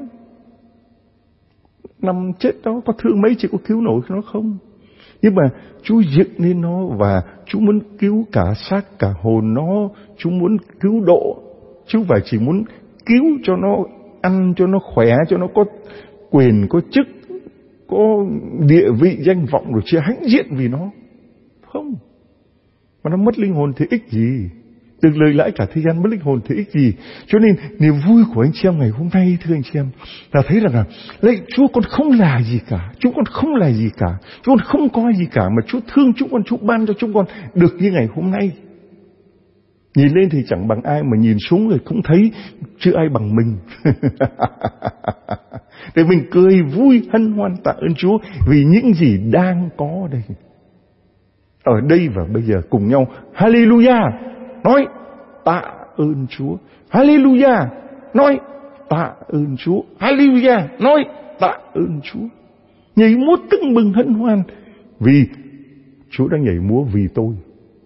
[SPEAKER 2] Nằm chết đó có thương mấy chỉ có cứu nổi nó không. Nhưng mà chú dựng nên nó và chú muốn cứu cả xác cả hồn nó. Chú muốn cứu độ, chứ không phải chỉ muốn cứu cho nó ăn, cho nó khỏe, cho nó có quyền, có chức, có địa vị, danh vọng rồi chia hãnh diện vì nó. Không. Mà nó mất linh hồn thì ích gì? Từng lời lãi cả thế gian mất linh hồn thì ích gì? Cho nên niềm vui của anh chị em ngày hôm nay, thưa anh chị em, là thấy rằng là lạy Chúa, con không là gì cả, chúng con không là gì cả, chúng con không có gì cả, mà Chúa thương chúng con, Chúa ban cho chúng con được như ngày hôm nay. Nhìn lên thì chẳng bằng ai, mà nhìn xuống rồi cũng thấy chưa ai bằng mình. Để mình cười vui hân hoan tạ ơn Chúa vì những gì đang có đây, ở đây và bây giờ, cùng nhau Hallelujah, nói tạ ơn Chúa. Hallelujah, nói tạ ơn Chúa. Hallelujah, nói tạ ơn Chúa. Nhảy múa tưng bừng hân hoan vì Chúa đang nhảy múa vì tôi.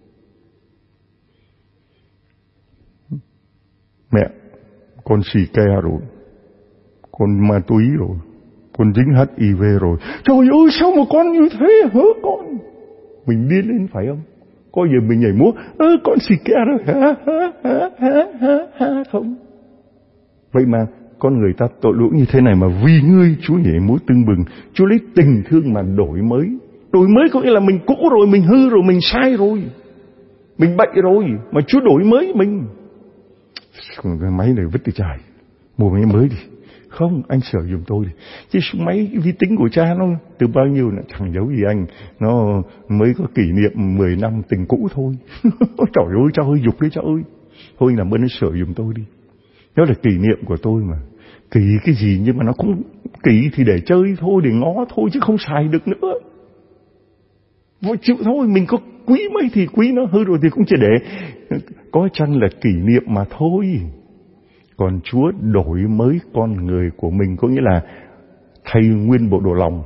[SPEAKER 2] Mẹ, con xì ke rồi, con ma túy rồi, con dính hát i vê rồi. Trời ơi, sao mà con như thế hả con? Mình điên lên phải không? Có giờ mình nhảy múa, ơ con xì ke rồi, ha ha ha ha ha ha không? Vậy mà con người ta tội lỗi như thế này mà vì ngươi Chúa nhảy múa tưng bừng. Chúa lấy tình thương mà đổi mới. Đổi mới có nghĩa là mình cũ rồi, mình hư rồi, mình sai rồi, mình bệnh rồi, mà Chúa đổi mới mình. Cái máy này vứt đi trời, mua máy mới đi. Không, anh sửa giùm tôi đi. Chứ máy vi tính của cha nó từ bao nhiêu là chẳng giấu gì anh. Nó mới có kỷ niệm mười năm tình cũ thôi. Trời ơi, cha ơi, dục đấy cha ơi. Thôi anh làm ơn anh sửa giùm tôi đi. Đó là kỷ niệm của tôi mà. Kỳ cái gì nhưng mà nó cũng kỳ thì để chơi thôi, để ngó thôi, chứ không xài được nữa. Voi chịu thôi, mình có quý mấy thì quý, nó hư rồi thì cũng chỉ để có chăng là kỷ niệm mà thôi. Còn Chúa đổi mới con người của mình, có nghĩa là thay nguyên bộ đồ lòng.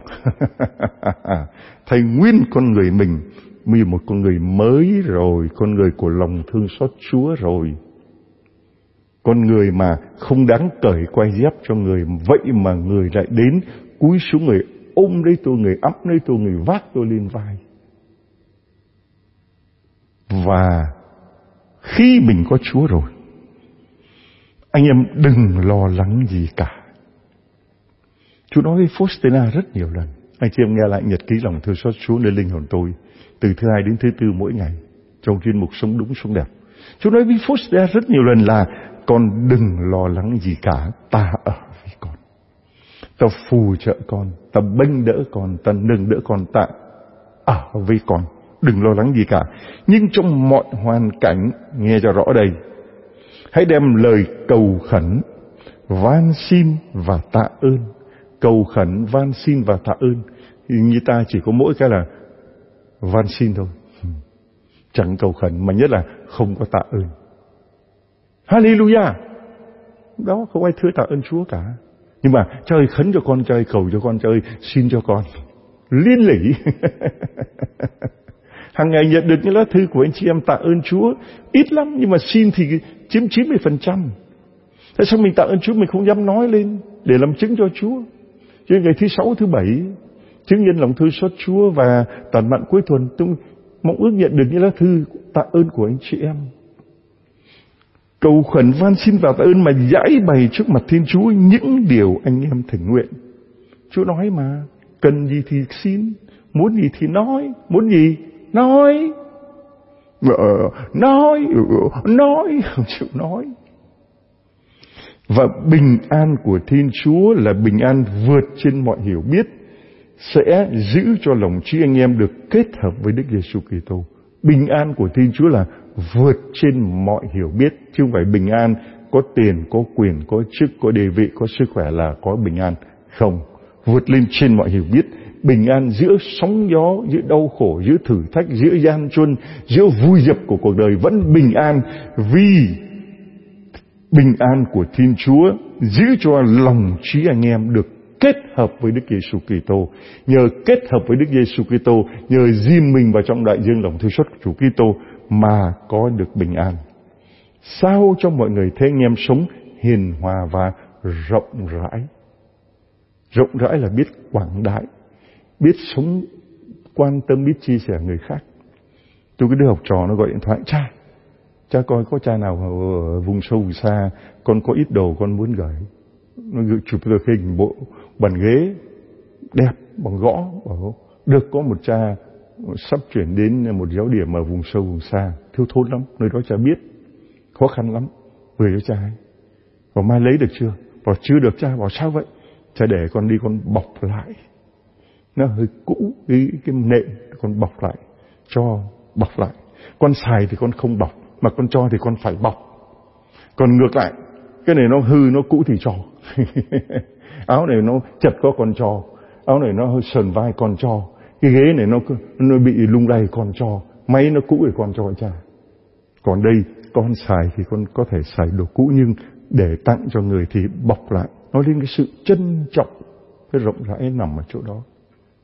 [SPEAKER 2] Thay nguyên con người mình như một con người mới rồi, con người của lòng thương xót Chúa rồi. Con người mà không đáng cởi quai dép cho người, vậy mà người lại đến cúi xuống, người ôm lấy tôi, người ẵm lấy tôi, người vác tôi lên vai. Và khi mình có Chúa rồi, anh em đừng lo lắng gì cả. Chúa nói với Faustina rất nhiều lần. Anh chị em nghe lại nhật ký lòng thương xót Chúa nơi linh hồn tôi, từ thứ hai đến thứ tư mỗi ngày, trong chuyên mục Sống Đúng Sống Đẹp. Chúa nói với Faustina rất nhiều lần là con đừng lo lắng gì cả, ta ở với con. Ta phù trợ con, ta bênh đỡ con, ta nâng đỡ con, ta ở với con. Đừng lo lắng gì cả. Nhưng trong mọi hoàn cảnh, nghe cho rõ đây, hãy đem lời cầu khẩn, van xin và tạ ơn. Cầu khẩn, van xin và tạ ơn. Như ta chỉ có mỗi cái là van xin thôi, chẳng cầu khẩn, mà nhất là không có tạ ơn. Hallelujah. Đó, không ai thưa tạ ơn Chúa cả. Nhưng mà cha ơi khấn cho con, cha ơi cầu cho con, cha ơi xin cho con. Liên lỉ. Hàng ngày nhận được những lá thư của anh chị em tạ ơn Chúa ít lắm, nhưng mà xin thì chiếm chín mươi phần trăm. Tại sao mình tạ ơn Chúa mình không dám nói lên để làm chứng cho Chúa? Cho nên ngày thứ sáu, thứ bảy, chứng nhân lòng thương xót Chúa và tản mạn cuối tuần, tôi mong ước nhận được những lá thư tạ ơn của anh chị em. Cầu khẩn van xin và tạ ơn mà giải bày trước mặt Thiên Chúa những điều anh em thỉnh nguyện. Chúa nói mà, cần gì thì xin, muốn gì thì nói, muốn gì nói, ờ, nói, nói, không chịu nói. Và bình an của Thiên Chúa là bình an vượt trên mọi hiểu biết, sẽ giữ cho lòng trí anh em được kết hợp với Đức Giêsu Kitô. Bình an của Thiên Chúa là vượt trên mọi hiểu biết, chứ không phải bình an có tiền, có quyền, có chức, có địa vị, có sức khỏe là có bình an. Không, vượt lên trên mọi hiểu biết. Bình an giữa sóng gió, giữa đau khổ, giữa thử thách, giữa gian truân, giữa vui dập của cuộc đời vẫn bình an, vì bình an của Thiên Chúa giữ cho lòng trí anh em được kết hợp với Đức Giêsu Kitô. Nhờ kết hợp với Đức Giêsu Kitô, nhờ dìm mình vào trong đại dương lòng thương xót của Chủ Kitô mà có được bình an. Sao cho mọi người thấy anh em sống hiền hòa và rộng rãi. Rộng rãi là biết quảng đại, biết sống quan tâm, biết chia sẻ người khác. Tôi có đứa học trò nó gọi điện thoại, cha, cha coi có cha nào ở vùng sâu vùng xa, con có ít đồ con muốn gửi. Nó chụp được hình bộ bàn ghế đẹp bằng gõ, bảo được có một cha sắp chuyển đến một giáo điểm ở vùng sâu vùng xa, thiếu thốn lắm, nơi đó cha biết. khó khăn lắm, gửi cho cha ấy. Bảo mai lấy được chưa? Bảo chưa được cha. Bảo sao vậy? Cha để con đi con bọc lại. Nó hơi cũ, cái, cái nệm con bọc lại, cho bọc lại. Con xài thì con không bọc, mà con cho thì con phải bọc. Còn ngược lại, cái này nó hư, nó cũ thì cho. Áo này nó chật có con cho, áo này nó hơi sờn vai con cho, cái ghế này nó nó bị lung lay con cho, máy nó cũ thì con cho cha. Còn đây con xài thì con có thể xài đồ cũ, nhưng để tặng cho người thì bọc lại. Nói đến cái sự trân trọng, cái rộng rãi nằm ở chỗ đó.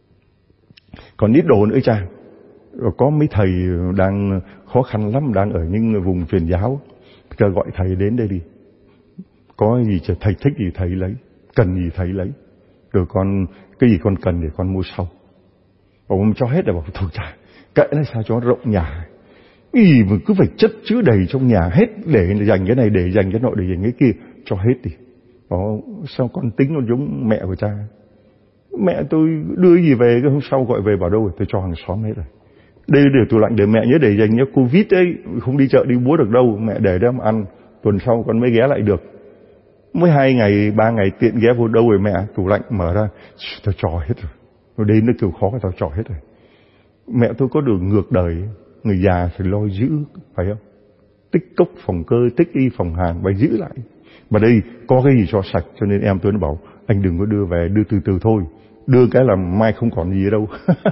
[SPEAKER 2] Còn ít đồ nữa cha. Rồi có mấy thầy đang khó khăn lắm, đang ở những vùng truyền giáo. Cha gọi thầy đến đây đi. Có gì thầy thích gì thầy lấy, cần gì thầy lấy. Rồi con, cái gì con cần thì con mua sau. Bảo không cho hết là bảo thôi cha, kệ nó sao cho nó rộng nhà. Cái gì mà cứ phải chất chứa đầy trong nhà hết, để dành cái này, để dành cái nọ, để dành cái kia, cho hết đi. Bảo sao con tính nó giống mẹ của cha. Mẹ tôi đưa gì về, cái hôm sau gọi về bảo đâu rồi, tôi cho hàng xóm hết rồi. Đây để tủ lạnh để mẹ nhớ để dành nhớ Covid ấy, không đi chợ đi búa được đâu, mẹ để đó mà ăn, tuần sau con mới ghé lại được. Mới hai ngày, ba ngày tiện ghé vô đâu rồi mẹ, tủ lạnh mở ra, tao cho hết rồi. Nó đến nó kiểu khó, tao cho hết rồi. Mẹ tôi có đường ngược đời, người già phải lo giữ, phải không? Tích cốc phòng cơ, tích y phòng hàng, phải giữ lại. Mà đây có cái gì cho sạch, cho nên em tôi nó bảo, anh đừng có đưa về, đưa từ từ thôi. Đưa cái là mai không còn gì ở đâu.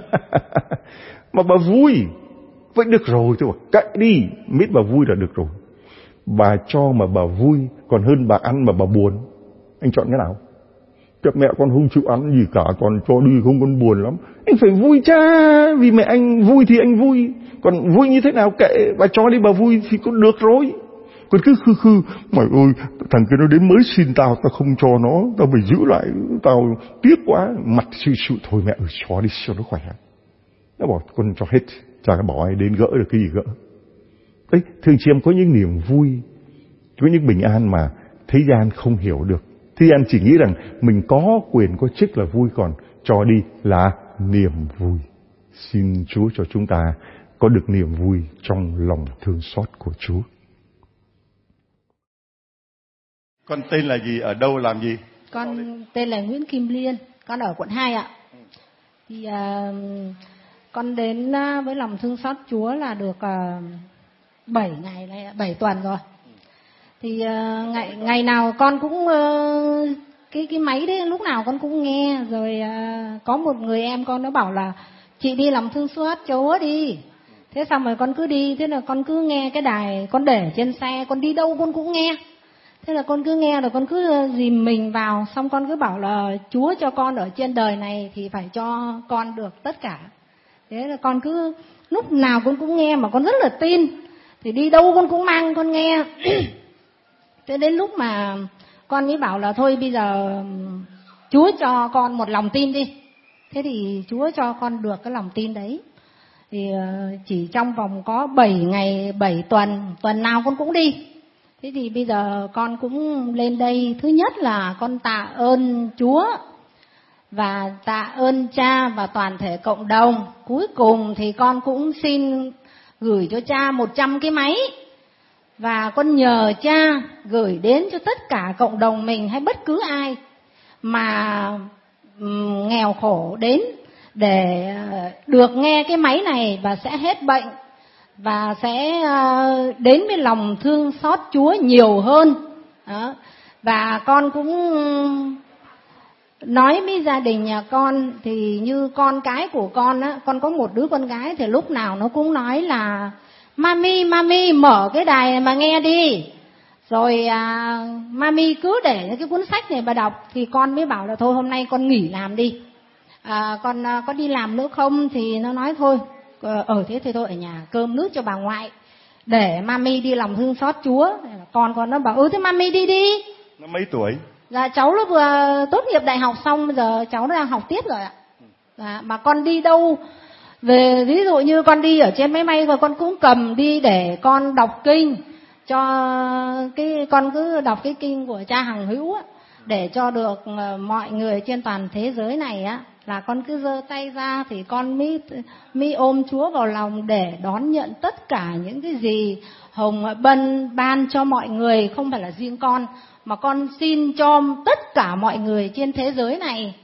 [SPEAKER 2] Mà bà vui, vậy được rồi, tôi bảo cậy đi, miết bà vui là được rồi. Bà cho mà bà vui, còn hơn bà ăn mà bà buồn. Anh chọn cái nào? Chắc mẹ con không chịu ăn gì cả, còn cho đi không, con buồn lắm. Anh phải vui cha, vì mẹ anh vui thì anh vui. Còn vui như thế nào kệ, bà cho đi bà vui thì cũng được rồi. Còn cứ khư khư, mày ơi, thằng kia nó đến mới xin tao, tao không cho nó, tao phải giữ lại, tao tiếc quá. Mặt sự sự thôi mẹ ơi, cho đi cho nó khỏe. Nó bảo con cho hết, chả bỏ ai đến gỡ được cái gì gỡ. Đấy, thường chị em có những niềm vui, có những bình an mà thế gian không hiểu được. Thế gian chỉ nghĩ rằng mình có quyền có chức là vui, còn cho đi là niềm vui. Xin Chúa cho chúng ta có được niềm vui trong lòng thương xót của Chúa. Con tên là gì, ở đâu làm gì?
[SPEAKER 3] Con tên là Nguyễn Kim Liên, con ở quận hai ạ. Thì uh, con đến uh, với lòng thương xót Chúa là được uh, bảy ngày này, bảy tuần rồi. Thì uh, ngày ngày nào con cũng uh, cái cái máy đấy lúc nào con cũng nghe. Rồi uh, có một người em con nó bảo là chị đi lòng thương xót Chúa đi. Thế xong rồi con cứ đi, thế là con cứ nghe cái đài, con để trên xe, con đi đâu con cũng nghe. Thế là con cứ nghe rồi con cứ dìm mình vào, xong con cứ bảo là Chúa cho con ở trên đời này thì phải cho con được tất cả. Thế là con cứ lúc nào con cũng nghe mà con rất là tin. Thì đi đâu con cũng mang con nghe. Thế đến lúc mà con mới bảo là thôi bây giờ Chúa cho con một lòng tin đi. Thế thì Chúa cho con được cái lòng tin đấy. Thì chỉ trong vòng có bảy ngày, bảy tuần, tuần nào con cũng đi. Thế thì bây giờ con cũng lên đây, thứ nhất là con tạ ơn Chúa và tạ ơn cha và toàn thể cộng đồng. Cuối cùng thì con cũng xin gửi cho cha một trăm cái máy. Và con nhờ cha gửi đến cho tất cả cộng đồng mình hay bất cứ ai mà um, nghèo khổ đến để được nghe cái máy này và sẽ hết bệnh. Và sẽ đến với lòng thương xót Chúa nhiều hơn. Đó. Và con cũng nói với gia đình nhà con, thì như con cái của con á, con có một đứa con gái thì lúc nào nó cũng nói là Mami, Mami mở cái đài này mà nghe đi. Rồi à, Mami cứ để cái cuốn sách này mà đọc. Thì con mới bảo là thôi hôm nay con nghỉ làm đi. À, con có đi làm nữa không? Thì nó nói thôi. Ở thế thì tôi ở nhà cơm nước cho bà ngoại để Mami đi lòng thương xót Chúa. Con con nó bảo ừ thế Mami đi đi.
[SPEAKER 2] Nó mấy tuổi?
[SPEAKER 3] Dạ cháu nó vừa tốt nghiệp đại học xong, bây giờ cháu nó đang học tiếp rồi ạ. Dạ, mà con đi đâu về, ví dụ như con đi ở trên máy bay và con cũng cầm đi để con đọc kinh cho cái, con cứ đọc cái kinh của cha Hằng Hữu á, để cho được mọi người trên toàn thế giới này á là con cứ giơ tay ra thì con mới mới ôm Chúa vào lòng để đón nhận tất cả những cái gì Hồng Bân ban cho mọi người, không phải là riêng con, mà con xin cho tất cả mọi người trên thế giới này.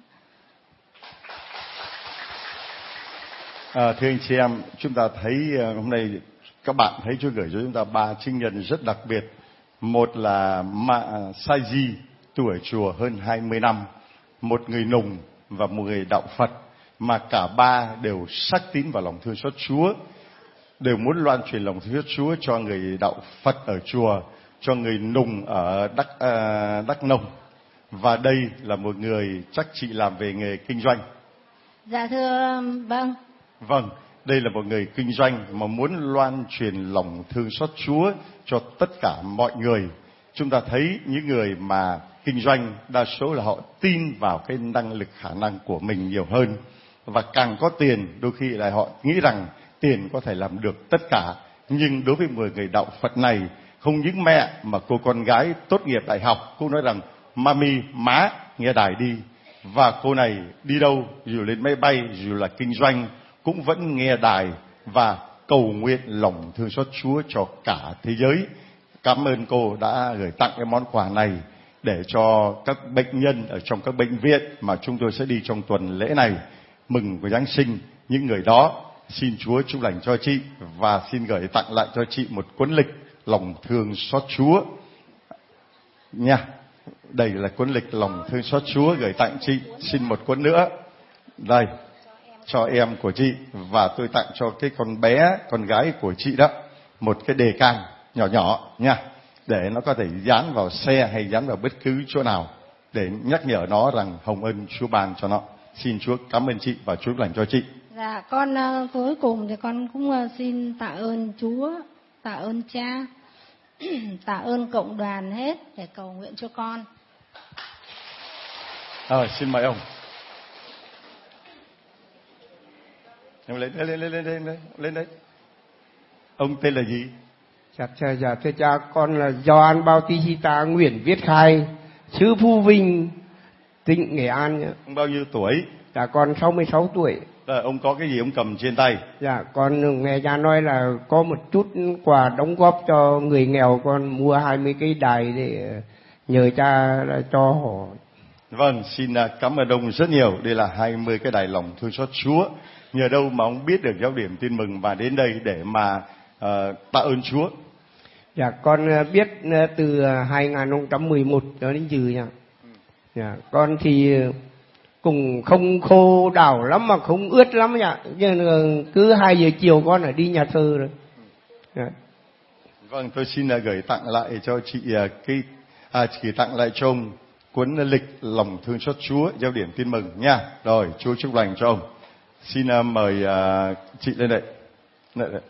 [SPEAKER 2] À, thưa anh chị em, chúng ta thấy hôm nay các bạn thấy Chúa gửi cho chúng ta ba chứng nhân rất đặc biệt. Một là Ma Sai Di, tu ở chùa hơn hai mươi năm, một người nùng và một người đạo Phật, mà cả ba đều xác tín vào lòng thương xót Chúa, đều muốn loan truyền lòng thương xót Chúa cho người đạo Phật ở chùa, cho người nùng ở Đắk uh, Đắk Nông. Và đây là một người chắc chị làm về nghề kinh doanh.
[SPEAKER 3] Dạ thưa vâng.
[SPEAKER 2] Vâng, đây là một người kinh doanh mà muốn loan truyền lòng thương xót Chúa cho tất cả mọi người. Chúng ta thấy những người mà kinh doanh đa số là họ tin vào cái năng lực khả năng của mình nhiều hơn. Và càng có tiền, đôi khi là họ nghĩ rằng tiền có thể làm được tất cả. Nhưng đối với một người đạo Phật này, không những mẹ mà cô con gái tốt nghiệp đại học, cô nói rằng mami, má, nghe đài đi. Và cô này đi đâu, dù lên máy bay, dù là kinh doanh, cũng vẫn nghe đài và cầu nguyện lòng thương xót Chúa cho cả thế giới. Cảm ơn cô đã gửi tặng cái món quà này để cho các bệnh nhân ở trong các bệnh viện mà chúng tôi sẽ đi trong tuần lễ này mừng của Giáng sinh. Những người đó xin Chúa chúc lành cho chị và xin gửi tặng lại cho chị một cuốn lịch lòng thương xót Chúa nha. Đây là cuốn lịch lòng thương xót Chúa gửi tặng chị. Xin một cuốn nữa. Đây, cho em của chị. Và tôi tặng cho cái con bé, con gái của chị đó, một cái đề can nhỏ nhỏ nha, để nó có thể dán vào xe hay dán vào bất cứ chỗ nào để nhắc nhở nó rằng hồng ân Chúa ban cho nó. Xin Chúa cảm ơn chị và Chúa lành cho chị.
[SPEAKER 3] Dạ, con uh, cuối cùng thì con cũng uh, xin tạ ơn Chúa, tạ ơn Cha, tạ ơn cộng đoàn hết để cầu nguyện cho con.
[SPEAKER 2] À, xin mời ông. Em lên lên lên lên lên lên lên đấy. Ông tên là gì?
[SPEAKER 4] Dạ, dạ, dạ, thưa cha, con là Gioan Bautista Nguyễn Viết Khai, xứ Phú Vinh, tỉnh Nghệ An nhá.
[SPEAKER 2] Ông bao nhiêu tuổi?
[SPEAKER 4] Dạ, con sáu mươi sáu tuổi.
[SPEAKER 2] Rồi, ông có cái gì ông cầm trên tay?
[SPEAKER 4] Dạ, con nghe cha nói là có một chút quà đóng góp cho người nghèo, con mua hai mươi cái đài để nhờ cha cho họ.
[SPEAKER 2] Vâng, xin cảm ơn ông rất nhiều. Đây là hai mươi cái đài lòng thương xót Chúa. Nhờ đâu mà ông biết được giáo điểm tin mừng và đến đây để mà uh, tạ ơn Chúa?
[SPEAKER 4] Dạ, con biết từ hai không một một cho đến giờ nha. Dạ, con thì cũng không khô đảo lắm mà không ướt lắm nha. Nhưng cứ hai giờ chiều con ở đi nhà thờ rồi. Dạ.
[SPEAKER 2] Vâng, tôi xin gửi tặng lại cho chị cái à, chỉ tặng lại cho ông cuốn lịch lòng thương xót Chúa giáo điểm tin mừng nha. Rồi, Chúa chúc lành cho ông. Xin uh, mời uh, chị lên đây. Đây, đây.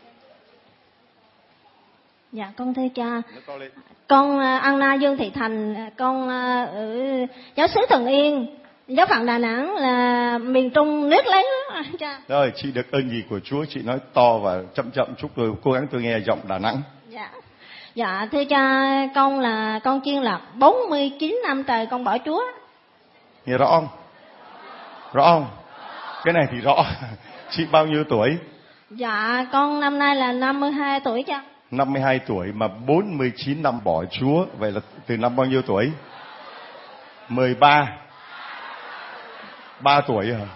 [SPEAKER 5] Dạ, con thưa cha, con uh, Anna Dương Thị Thành, con uh, ở giáo xứ Thuận Yên, giáo phận Đà Nẵng là miền Trung nước lấy đó, cha.
[SPEAKER 2] Rồi, chị được ơn gì của Chúa, chị nói to và chậm chậm chúc tôi cố gắng tôi nghe giọng Đà Nẵng.
[SPEAKER 5] Dạ, dạ thưa cha, con là con chiên lạc bốn mươi chín năm trời con bỏ Chúa.
[SPEAKER 2] Nghe rõ không? Rõ không? Cái này thì rõ. Chị bao nhiêu tuổi?
[SPEAKER 5] Dạ, con năm nay là năm mươi hai tuổi cha.
[SPEAKER 2] năm mươi hai tuổi mà bốn mươi chín năm bỏ Chúa. Vậy là từ năm bao nhiêu tuổi? mười ba. ba tuổi hả?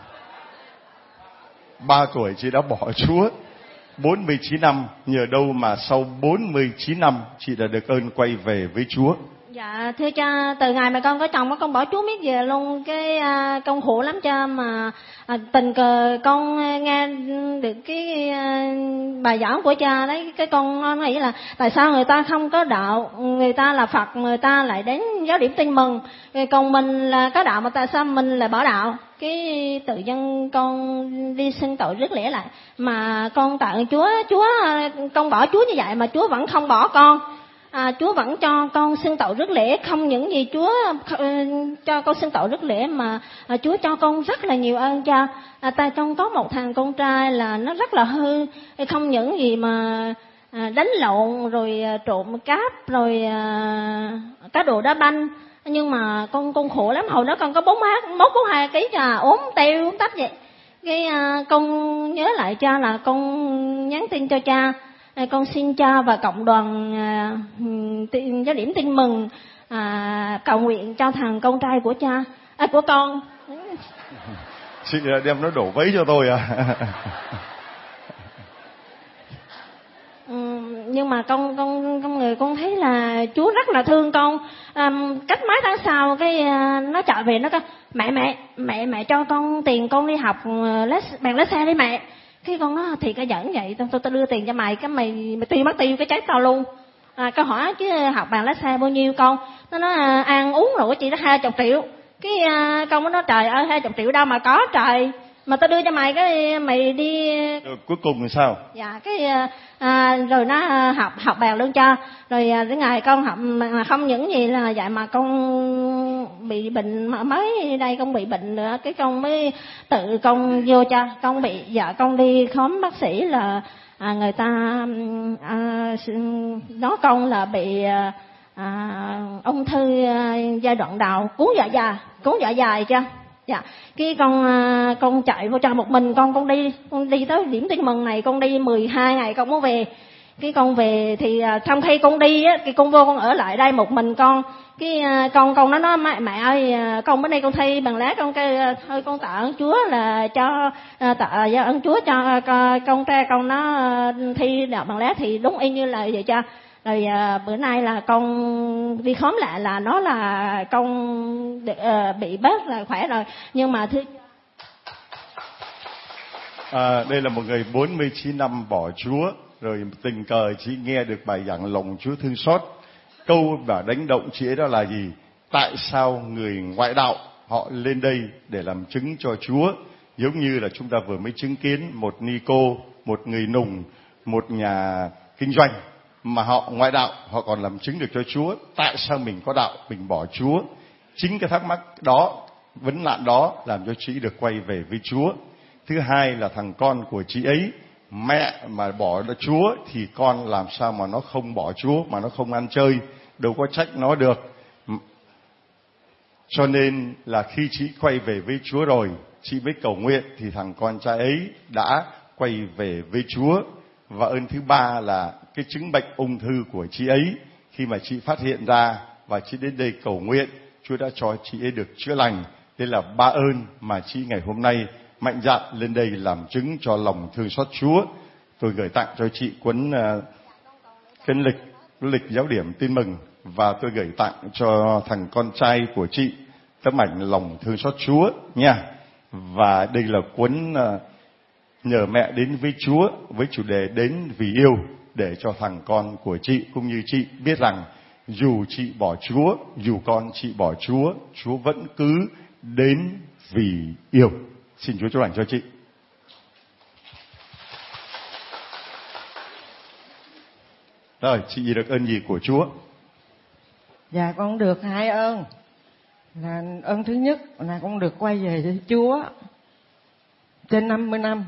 [SPEAKER 2] ba tuổi chị đã bỏ Chúa. bốn mươi chín năm, nhờ đâu mà sau bốn mươi chín năm chị đã được ơn quay về với Chúa?
[SPEAKER 5] Dạ thưa cha, từ ngày mà con có chồng con bỏ Chúa miết về luôn. Cái à, con khổ lắm cha, mà à, tình cờ con nghe được cái à, bài giảng của cha đấy, cái con nó nghĩ là tại sao người ta không có đạo, người ta là Phật, người ta lại đến giáo điểm tin mừng, còn mình là có đạo mà tại sao mình lại bỏ đạo. Cái tự dân con đi xưng tội rước lễ lại, mà con tạ ơn Chúa, Chúa con bỏ Chúa như vậy mà Chúa vẫn không bỏ con. À, Chúa vẫn cho con xưng tội rước lễ, không những gì Chúa uh, cho con xưng tội rước lễ mà uh, Chúa cho con rất là nhiều ơn cha. À, ta trong có một thằng con trai là nó rất là hư, không những gì mà uh, đánh lộn rồi uh, trộm cắp rồi uh, cá đồ đá banh, Nhưng mà con con khổ lắm, hồi đó con có bốn mát mốt bốn hai ký trà ốm teo ốm tách vậy. Cái à, con nhớ lại cha là con nhắn tin cho cha, à, con xin cha và cộng đoàn à, tin, giáo điểm tin mừng à, cầu nguyện cho thằng con trai của cha, à, của con.
[SPEAKER 2] Chị đem nó đổ vấy cho tôi à?
[SPEAKER 5] Ừ, nhưng mà con con con người con thấy là Chúa rất là thương con. À, cách mấy tháng sau cái à, nó chạy về nó kêu mẹ mẹ mẹ mẹ cho con tiền con đi học lái bằng lái xe đi mẹ. Cái con nói thì cái dẫn vậy, tôi tôi đưa tiền cho mày, cái mày mày tiêu mất tiêu cái trái tao luôn. À, câu hỏi chứ học bằng lái xe bao nhiêu con? Nó nói à, ăn uống rồi chị đó hai chục triệu. Cái à, con nó nói trời ơi hai chục triệu đâu mà có trời, mà tao đưa cho mày cái mày đi.
[SPEAKER 2] Rồi cuối cùng thì sao?
[SPEAKER 5] Dạ cái à, rồi nó học học bàn luôn cho, rồi à, đến ngày con học mà không những gì là vậy mà con bị bệnh, mà mới đây con bị bệnh nữa, cái con mới tự con vô cho con bị dạ con đi khám bác sĩ là à, người ta à, nói con là bị à, ung thư à, giai đoạn đầu cuốn dạ dày cuốn dạ dày chưa. Dạ, cái con con chạy vô cho một mình con con đi con đi tới điểm tin mừng này, con đi mười hai ngày con mới về. Cái con về thì trong khi con đi á, cái con vô con ở lại đây một mình con. Cái con con nó nói mẹ, mẹ ơi con bữa nay con thi bằng lá, con kêu thôi con tạ ơn Chúa là cho tạ ơn Chúa cho con trai con nó thi đạt bằng lá thì đúng y như là vậy cha. Rồi à, bữa nay là con đi khám lại là nó là con à, bị bớt là khỏe rồi, nhưng mà thứ
[SPEAKER 2] à, đây là một người bốn mươi chín năm bỏ Chúa, rồi tình cờ chị nghe được bài giảng lòng Chúa thương xót. Câu mà đánh động chị ấy đó là gì? Tại sao người ngoại đạo họ lên đây để làm chứng cho Chúa, giống như là chúng ta vừa mới chứng kiến một ni cô, một người nùng, một nhà kinh doanh, mà họ ngoại đạo họ còn làm chứng được cho Chúa. Tại sao mình có đạo mình bỏ Chúa? Chính cái thắc mắc đó, vấn nạn đó làm cho chị được quay về với Chúa. Thứ hai là thằng con của chị ấy, mẹ mà bỏ Chúa thì con làm sao mà nó không bỏ Chúa, mà nó không ăn chơi, đâu có trách nó được. Cho nên là khi chị quay về với Chúa rồi, chị mới cầu nguyện thì thằng con trai ấy đã quay về với Chúa. Và ơn thứ ba là cái chứng bệnh ung thư của chị ấy, khi mà chị phát hiện ra và chị đến đây cầu nguyện, Chúa đã cho chị ấy được chữa lành. Đây là ba ơn mà chị ngày hôm nay mạnh dạn lên đây làm chứng cho lòng thương xót Chúa. Tôi gửi tặng cho chị cuốn uh, cái lịch lịch giáo điểm tin mừng, và tôi gửi tặng cho thằng con trai của chị tấm ảnh lòng thương xót Chúa nha. Và đây là cuốn uh, nhờ mẹ đến với Chúa với chủ đề đến vì yêu, để cho thằng con của chị cũng như chị biết rằng dù chị bỏ Chúa, dù con chị bỏ Chúa, Chúa vẫn cứ đến vì yêu. Xin Chúa chúc lành cho chị. Rồi, chị được ơn gì của Chúa?
[SPEAKER 6] Dạ con được hai ơn. Là ơn thứ nhất là con được quay về với Chúa trên năm mươi năm.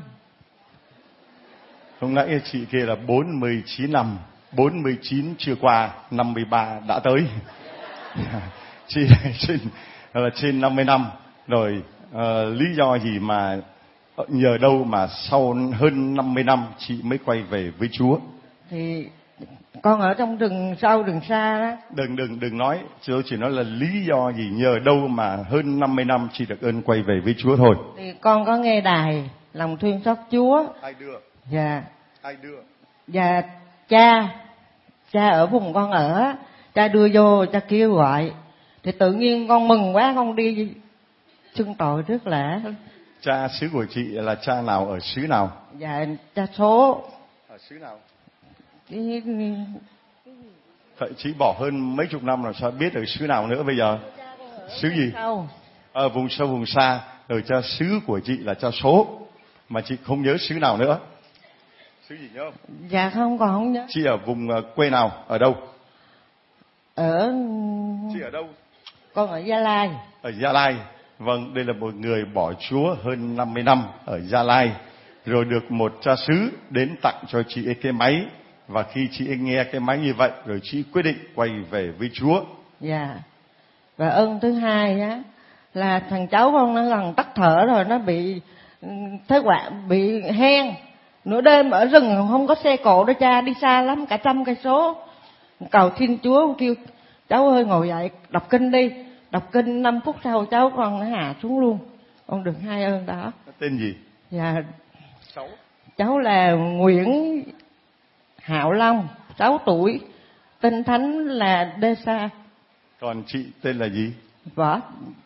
[SPEAKER 2] Hôm nãy chị kia là bốn mươi chín năm, bốn mươi chín chưa qua, năm mươi ba đã tới. Chị trên là trên năm mươi năm rồi. Uh, lý do gì mà nhờ đâu mà sau hơn năm mươi năm chị mới quay về với Chúa?
[SPEAKER 6] Thì con ở trong rừng sâu rừng xa đó.
[SPEAKER 2] Đừng đừng đừng nói, tôi chỉ nói là lý do gì, nhờ đâu mà hơn năm mươi năm chị được ơn quay về với Chúa thôi.
[SPEAKER 6] Thì con có nghe đài lòng thương xót Chúa.
[SPEAKER 2] Ai đưa?
[SPEAKER 6] Dạ.
[SPEAKER 2] Ai đưa?
[SPEAKER 6] Dạ cha, cha ở vùng con ở, cha đưa vô, cha kêu gọi, thì tự nhiên con mừng quá, con đi xưng tội rước lễ.
[SPEAKER 2] Cha xứ của chị là cha nào, ở xứ nào?
[SPEAKER 6] Dạ cha số.
[SPEAKER 2] Ở xứ nào?
[SPEAKER 6] Cái...
[SPEAKER 2] Vậy chị bỏ hơn mấy chục năm rồi sao biết ở xứ nào nữa bây giờ? Xứ gì?
[SPEAKER 6] Sâu.
[SPEAKER 2] Ở vùng sâu vùng xa. Rồi cha xứ của chị là cha số, mà chị không nhớ xứ nào nữa. Xứ gì nhớ không?
[SPEAKER 6] Dạ không, còn không nhớ.
[SPEAKER 2] Chị ở vùng quê nào, ở đâu?
[SPEAKER 6] Ở...
[SPEAKER 2] Chị ở đâu?
[SPEAKER 6] Con ở Gia Lai.
[SPEAKER 2] Ở Gia Lai. Vâng, đây là một người bỏ Chúa hơn năm mươi năm ở Gia Lai. Rồi được một cha xứ đến tặng cho chị ấy cái máy. Và khi chị ấy nghe cái máy như vậy, rồi chị quyết định quay về với Chúa.
[SPEAKER 6] Dạ. Và ơn thứ hai á là thằng cháu con nó gần tắt thở rồi, nó bị thế quả bị hen. Nửa đêm ở rừng không có xe cộ đó cha, đi xa lắm cả trăm cây số. Cầu xin Chúa, kêu cháu ơi ngồi dậy đọc kinh đi. Đọc kinh năm phút sau cháu con nó hạ xuống luôn. Con được hai ơn đó.
[SPEAKER 2] Tên gì?
[SPEAKER 6] Dạ cháu cháu là Nguyễn Hạo Long, sáu tuổi, tên thánh là Đê Sa.
[SPEAKER 2] Còn chị tên là gì?
[SPEAKER 6] Võ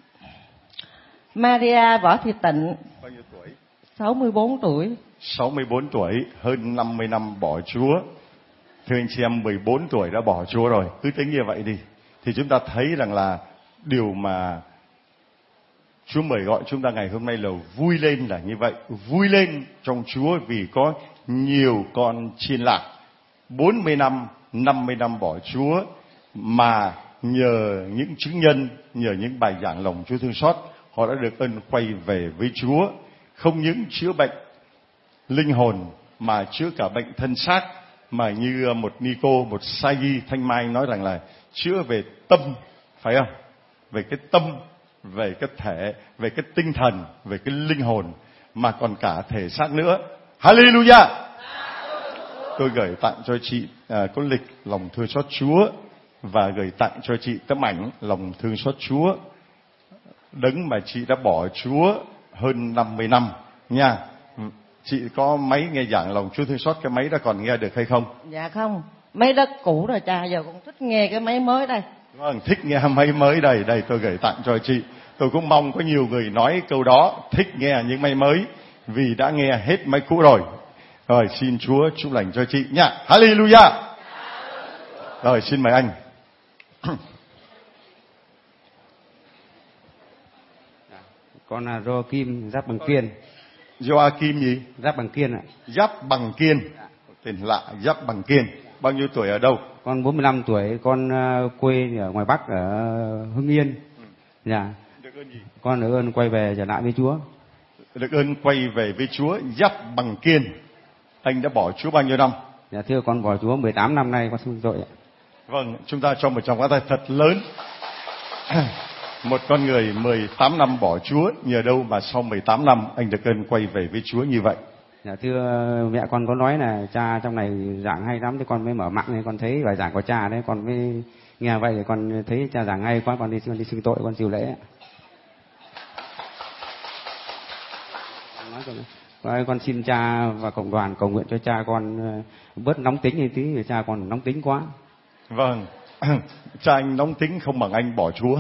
[SPEAKER 6] Maria Võ Thị Tịnh.
[SPEAKER 2] Bao nhiêu tuổi?
[SPEAKER 6] sáu mươi bốn tuổi.
[SPEAKER 2] sáu mươi bốn tuổi, hơn năm mươi năm bỏ Chúa. Thưa anh chị em, mười bốn tuổi đã bỏ Chúa rồi, cứ tính như vậy đi. Thì chúng ta thấy rằng là điều mà Chúa mời gọi chúng ta ngày hôm nay là vui lên là như vậy. Vui lên trong Chúa vì có nhiều con chiên lạc. bốn mươi năm, năm mươi năm bỏ Chúa mà nhờ những chứng nhân, nhờ những bài giảng lòng Chúa thương xót, họ đã được ơn quay về với Chúa. Không những chữa bệnh linh hồn mà chữa cả bệnh thân xác, mà như một Nico, một Sai Thanh Mai nói rằng là chữa về tâm, phải không? Về cái tâm, về cái thể, về cái tinh thần, về cái linh hồn, mà còn cả thể xác nữa. Hallelujah! Tôi gửi tặng cho chị à, có lịch lòng thương xót Chúa, và gửi tặng cho chị tấm ảnh lòng thương xót Chúa. Đấng mà chị đã bỏ Chúa hơn năm mươi năm nha. Chị có máy nghe giảng lòng Chúa thương xót, cái máy đó còn nghe được hay không?
[SPEAKER 6] Dạ không, máy đất cũ rồi cha, giờ con thích nghe cái máy mới đây.
[SPEAKER 2] Vâng, thích nghe máy mới đây, đây tôi gửi tặng cho chị. Tôi cũng mong có nhiều người nói câu đó, thích nghe những máy mới, vì đã nghe hết máy cũ rồi. Rồi, xin Chúa chúc lành cho chị nha. Hallelujah! Rồi, xin mời anh.
[SPEAKER 7] Con là Joachim Giáp Bằng Kiên.
[SPEAKER 2] Joachim gì?
[SPEAKER 7] Giáp Bằng Kiên ạ.
[SPEAKER 2] Giáp Bằng Kiên. Tên lạ, Giáp Bằng Kiên. Bao nhiêu tuổi, ở đâu?
[SPEAKER 7] Con bốn mươi lăm tuổi, con quê ở ngoài Bắc ở Hưng Yên. Ừ. Dạ.
[SPEAKER 2] Được ơn gì?
[SPEAKER 7] Con được ơn quay về trở lại với Chúa.
[SPEAKER 2] Được ơn quay về với Chúa. Giáp Bằng Kiên. Anh đã bỏ Chúa bao nhiêu năm?
[SPEAKER 7] Dạ thưa, con bỏ Chúa mười tám năm nay, con xin tội ạ.
[SPEAKER 2] Vâng, chúng ta cho một tràng pháo tay thật lớn. Một con người mười tám năm bỏ Chúa, nhờ đâu mà sau mười tám năm anh được ơn quay về với Chúa như vậy?
[SPEAKER 7] Dạ thưa, mẹ con có nói là cha trong này giảng hay lắm, thì con mới mở mạng này, con thấy bài giảng của cha đấy, con mới nghe vậy thì con thấy cha giảng hay quá, con đi con đi xưng tội, con chịu lễ. Nói con xin cha và cộng đoàn cầu nguyện cho cha con bớt nóng tính như tí, vì cha con nóng tính quá.
[SPEAKER 2] Vâng, cha anh nóng tính không bằng anh bỏ Chúa.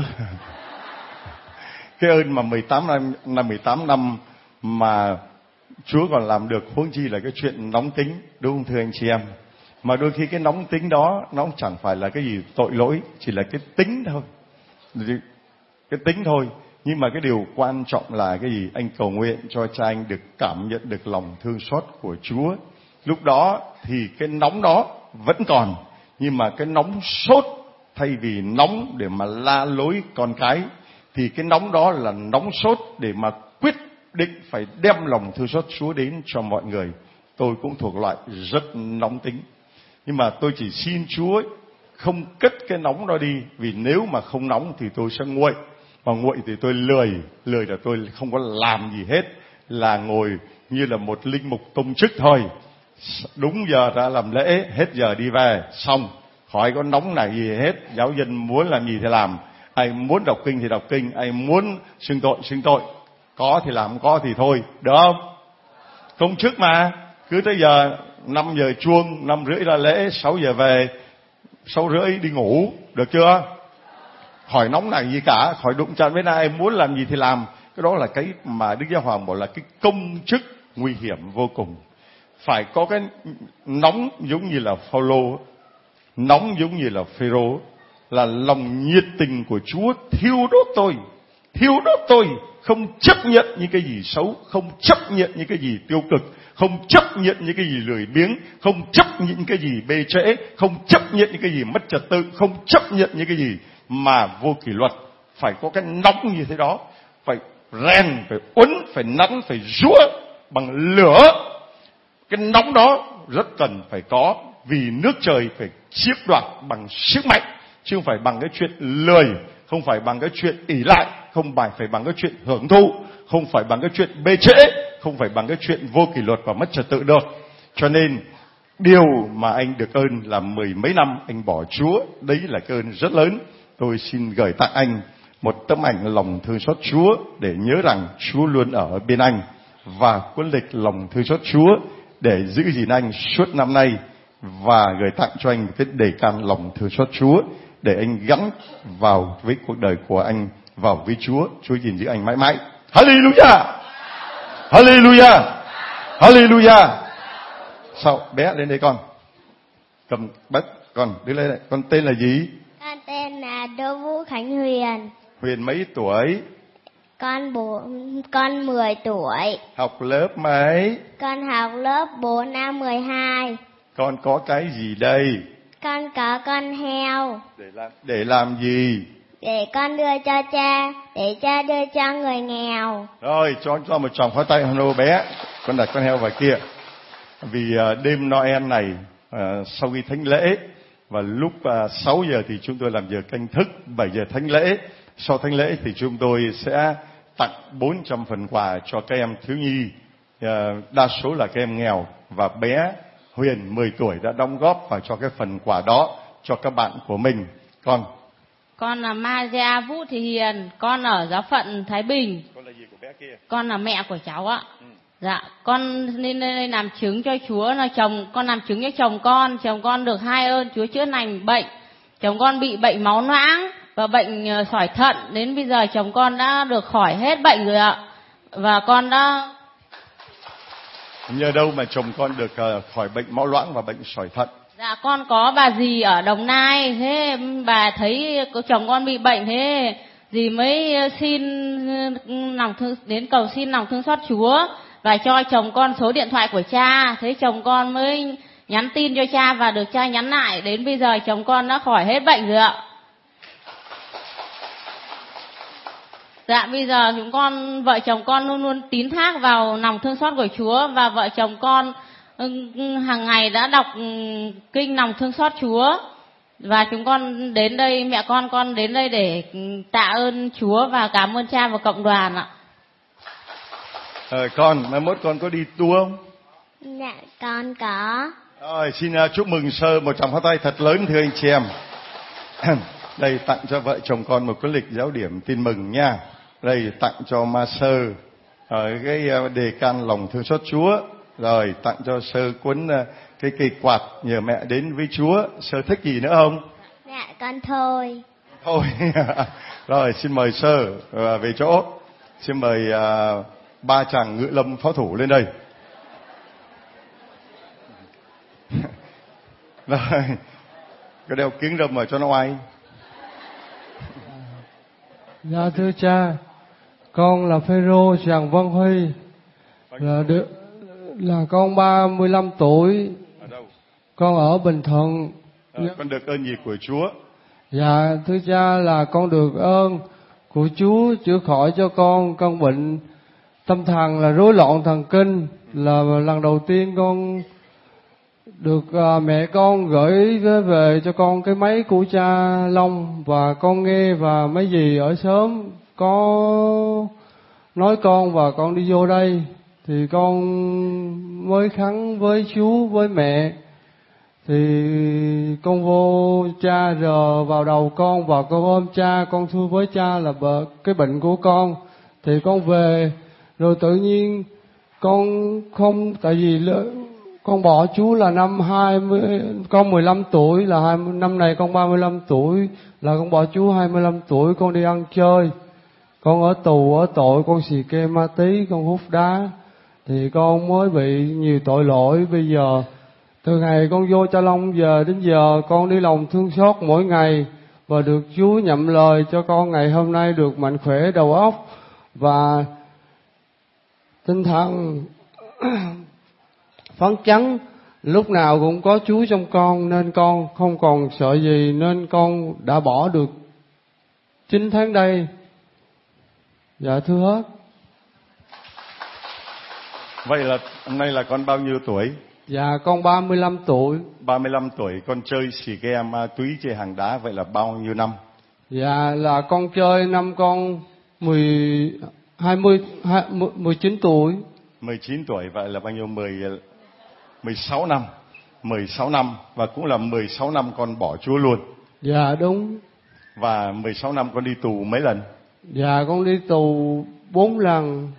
[SPEAKER 2] Cái ơn mà mười tám năm, là mười tám năm mà Chúa còn làm được, huống chi là cái chuyện nóng tính, đúng không thưa anh chị em? Mà đôi khi cái nóng tính đó nó cũng chẳng phải là cái gì tội lỗi, chỉ là cái tính thôi, cái tính thôi. Nhưng mà cái điều quan trọng là cái gì? Anh cầu nguyện cho cha anh được cảm nhận được lòng thương xót của Chúa. Lúc đó thì cái nóng đó vẫn còn, nhưng mà cái nóng sốt, thay vì nóng để mà la lối con cái, thì cái nóng đó là nóng sốt để mà quyết định phải đem lòng thương xót Chúa đến cho mọi người. Tôi cũng thuộc loại rất nóng tính, nhưng mà tôi chỉ xin Chúa không cất cái nóng đó đi, vì nếu mà không nóng thì tôi sẽ nguội, mà nguội thì tôi lười, lười là tôi không có làm gì hết, là ngồi như là một linh mục công chức thôi. Đúng giờ ra làm lễ, hết giờ đi về, xong, khỏi có nóng này gì hết. Giáo dân muốn làm gì thì làm, ai muốn đọc kinh thì đọc kinh, ai muốn xưng tội xưng tội, có thì làm, có thì thôi, được không? Công chức mà, cứ tới giờ năm giờ chuông, năm rưỡi ra lễ, sáu giờ về, sáu rưỡi đi ngủ, được chưa? Khỏi nóng này gì cả, khỏi đụng chạm với ai, muốn làm gì thì làm. Cái đó là cái mà Đức Giáo Hoàng bảo là cái công chức nguy hiểm vô cùng. Phải có cái nóng giống như là Phaolô, nóng giống như là Phêrô, là lòng nhiệt tình của Chúa thiêu đốt tôi, thiêu đốt tôi, không chấp nhận những cái gì xấu, không chấp nhận những cái gì tiêu cực, không chấp nhận những cái gì lười biếng, không chấp nhận những cái gì bê trễ, không chấp nhận những cái gì mất trật tự, không chấp nhận những cái gì mà vô kỷ luật. Phải có cái nóng như thế đó, phải rèn, phải uốn, phải nắn, phải rũa bằng lửa. Cái nóng đó rất cần phải có, vì nước trời phải chiếm đoạt bằng sức mạnh, chứ không phải bằng cái chuyện lười, không phải bằng cái chuyện ỷ lại, không phải phải bằng cái chuyện hưởng thụ, không phải bằng cái chuyện bê trễ, không phải bằng cái chuyện vô kỷ luật và mất trật tự được. Cho nên điều mà anh được ơn là mười mấy năm anh bỏ Chúa, đấy là cái ơn rất lớn. Tôi xin gửi tặng anh một tấm ảnh lòng thương xót Chúa để nhớ rằng Chúa luôn ở bên anh, và cuốn lịch lòng thương xót Chúa để giữ gìn anh suốt năm nay, và gửi tặng cho anh cái đề can lòng thương xót Chúa để anh gắn vào với cuộc đời của anh, vào với Chúa. Chúa gìn giữ anh mãi mãi. Hallelujah, Hallelujah, Hallelujah. Sao bé lên đây con, cầm bắt con đứng lên đây. Con tên là gì?
[SPEAKER 8] Con tên là Đỗ Vũ Khánh Huyền.
[SPEAKER 2] Huyền mấy tuổi?
[SPEAKER 8] Con bốn, con mười tuổi.
[SPEAKER 2] Học lớp mấy?
[SPEAKER 8] Con học lớp bốn năm mười hai.
[SPEAKER 2] Con có cái gì đây?
[SPEAKER 8] Con có con heo.
[SPEAKER 2] Để làm để làm gì?
[SPEAKER 8] Để con đưa cho cha, để cha đưa cho người nghèo.
[SPEAKER 2] Rồi, cho cho một tràng pháo tay hô bé. Con đặt con heo vào kia. Vì uh, đêm Noel này, uh, sau khi thánh lễ và lúc uh, sáu giờ thì chúng tôi làm giờ canh thức, bảy giờ thánh lễ. Sau thánh lễ thì chúng tôi sẽ tặng bốn trăm phần quà cho các em thiếu nhi, uh, đa số là các em nghèo, và bé Huyền mười tuổi đã đóng góp vào cho cái phần quà đó cho các bạn của mình. Con
[SPEAKER 9] Con là Maria Vũ Thị Hiền, con ở giáo phận Thái Bình.
[SPEAKER 2] Con là gì của bé kia?
[SPEAKER 9] Con là mẹ của cháu ạ.
[SPEAKER 2] Ừ.
[SPEAKER 9] Dạ, con nên lên làm chứng cho Chúa là chồng con làm chứng cho chồng con, chồng con được hai ơn Chúa chữa lành bệnh. Chồng con bị bệnh máu loãng và bệnh sỏi thận, đến bây giờ chồng con đã được khỏi hết bệnh rồi ạ. Và con đã
[SPEAKER 2] nhờ đâu mà chồng con được uh, khỏi bệnh máu loãng và bệnh sỏi thận?
[SPEAKER 9] Dạ, con có bà dì ở Đồng Nai, thế bà thấy chồng con bị bệnh, thế dì mới xin lòng thương, đến cầu xin lòng thương xót Chúa và cho chồng con số điện thoại của cha. Thế chồng con mới nhắn tin cho cha và được cha nhắn lại, đến bây giờ chồng con đã khỏi hết bệnh rồi ạ. Dạ, bây giờ chúng con, vợ chồng con luôn luôn tín thác vào lòng thương xót của Chúa, và vợ chồng con hàng ngày đã đọc kinh lòng thương xót Chúa. Và chúng con đến đây, mẹ con con đến đây để tạ ơn Chúa và cảm ơn cha và cộng đoàn ạ.
[SPEAKER 2] Ờ, con, mai mốt con có đi tour không?
[SPEAKER 8] Dạ, con có.
[SPEAKER 2] Rồi, xin uh, chúc mừng Sơ một tràng pháo tay thật lớn thưa anh chị em. Đây, tặng cho vợ chồng con một cái lịch giáo điểm tin mừng nha. Đây, tặng cho Ma Sơ ở cái uh, đề can lòng thương xót Chúa. Rồi, tặng cho Sơ cuốn uh, cái cây quạt nhờ mẹ đến với Chúa. Sơ thích gì nữa không?
[SPEAKER 8] Dạ, con thôi.
[SPEAKER 2] Thôi. Rồi, xin mời Sơ uh, về chỗ. Xin mời uh, ba chàng ngự lâm pháo thủ lên đây. Rồi, cái đeo kính râm mà cho nó oai.
[SPEAKER 10] Dạ thưa cha, con là Phêrô Tràng Văn Huy, là được là con ba mươi lăm tuổi.
[SPEAKER 2] Ở đâu?
[SPEAKER 10] Con ở Bình Thuận.
[SPEAKER 2] À, con được ơn gì của Chúa?
[SPEAKER 10] Dạ thưa cha, là con được ơn của Chúa chữa khỏi cho con căn bệnh tâm thần là rối loạn thần kinh. Là lần đầu tiên con được à, mẹ con gửi về cho con cái máy của cha Long, và con nghe và mấy dì ở xóm có nói con, và con đi vô đây thì con mới khấn với Chúa với mẹ. Thì con vô cha rờ vào đầu con và con ôm cha, con thưa với cha là bờ cái bệnh của con. Thì con về rồi tự nhiên con không, tại vì con bỏ Chúa là năm hai mươi, con mười lăm tuổi, là hai, năm này con ba mươi lăm tuổi, là con bỏ Chúa hai mươi lăm tuổi, con đi ăn chơi, con ở tù ở tội con xì ke ma tí, con hút đá, thì con mới bị nhiều tội lỗi. Bây giờ từ ngày con vô Cha Long giờ đến giờ con đi lòng thương xót mỗi ngày, và được Chúa nhậm lời cho con ngày hôm nay được mạnh khỏe đầu óc và tinh thần phấn chấn, lúc nào cũng có Chúa trong con, nên con không còn sợ gì, nên con đã bỏ được chín tháng đây. Dạ thưa hết.
[SPEAKER 2] Vậy là hôm nay là con bao nhiêu tuổi?
[SPEAKER 10] Dạ con ba mươi lăm tuổi.
[SPEAKER 2] ba mươi lăm tuổi, con chơi xì ke ma túy, chơi hàng đá, vậy là bao nhiêu năm?
[SPEAKER 10] Dạ là con chơi năm con mười hai mươi hai mười chín tuổi.
[SPEAKER 2] mười chín tuổi, vậy là bao nhiêu? mười mười sáu năm. mười sáu năm, và cũng là mười sáu năm con bỏ Chúa luôn.
[SPEAKER 10] Dạ đúng.
[SPEAKER 2] Và mười sáu năm con đi tù mấy lần?
[SPEAKER 10] Dạ con đi tù bốn lần.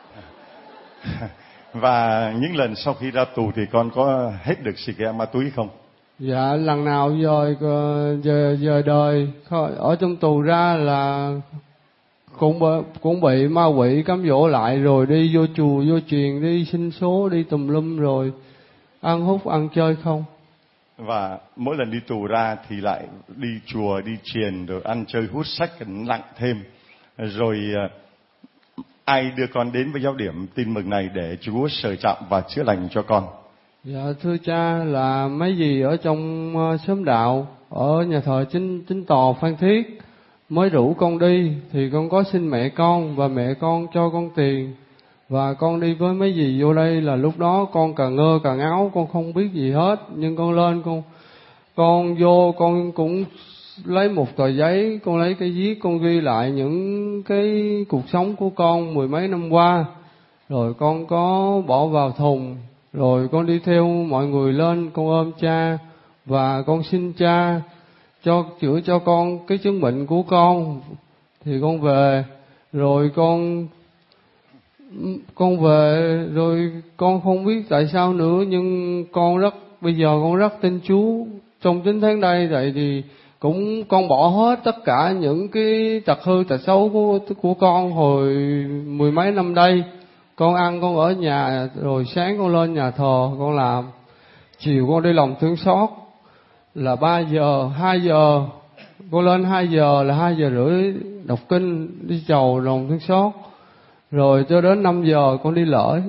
[SPEAKER 2] Và những lần sau khi ra tù thì con có hết được xì ke ma túy không?
[SPEAKER 10] Dạ lần nào giờ giờ giờ đời ở trong tù ra là cũng cũng bị ma quỷ cám dỗ lại, rồi đi vô chùa vô chiền, đi xin số, đi tùm lum, rồi ăn hút ăn chơi không.
[SPEAKER 2] Và mỗi lần đi tù ra thì lại đi chùa đi chiền, rồi ăn chơi hút sách nặng thêm. Rồi ai đưa con đến với giáo điểm tin mừng này để Chúa sờ chạm và chữa lành cho con?
[SPEAKER 10] Dạ thưa cha, là mấy gì ở trong uh, xóm đạo ở nhà thờ chính chính tòa Phan Thiết mới rủ con đi, thì con có xin mẹ con và mẹ con cho con tiền, và con đi với mấy gì vô đây. Là lúc đó con càng ngơ càng áo, con không biết gì hết, nhưng con lên con con vô con cũng lấy một tờ giấy, con lấy cái viết, con ghi lại những cái cuộc sống của con mười mấy năm qua, rồi con có bỏ vào thùng, rồi con đi theo mọi người lên, con ôm cha và con xin cha cho chữa cho con cái chứng bệnh của con. Thì con về, rồi con con về rồi con không biết tại sao nữa, nhưng con rất bây giờ con rất tin Chúa. Trong chín tháng đây vậy thì cũng con bỏ hết tất cả những cái tật hư tật xấu của của con hồi mười mấy năm đây. Con ăn con ở nhà, rồi sáng con lên nhà thờ con làm, chiều con đi lòng thương xót là ba giờ, hai giờ con lên, hai giờ là hai giờ rưỡi đọc kinh, đi chầu lòng thương xót, rồi cho đến năm giờ con đi lễ.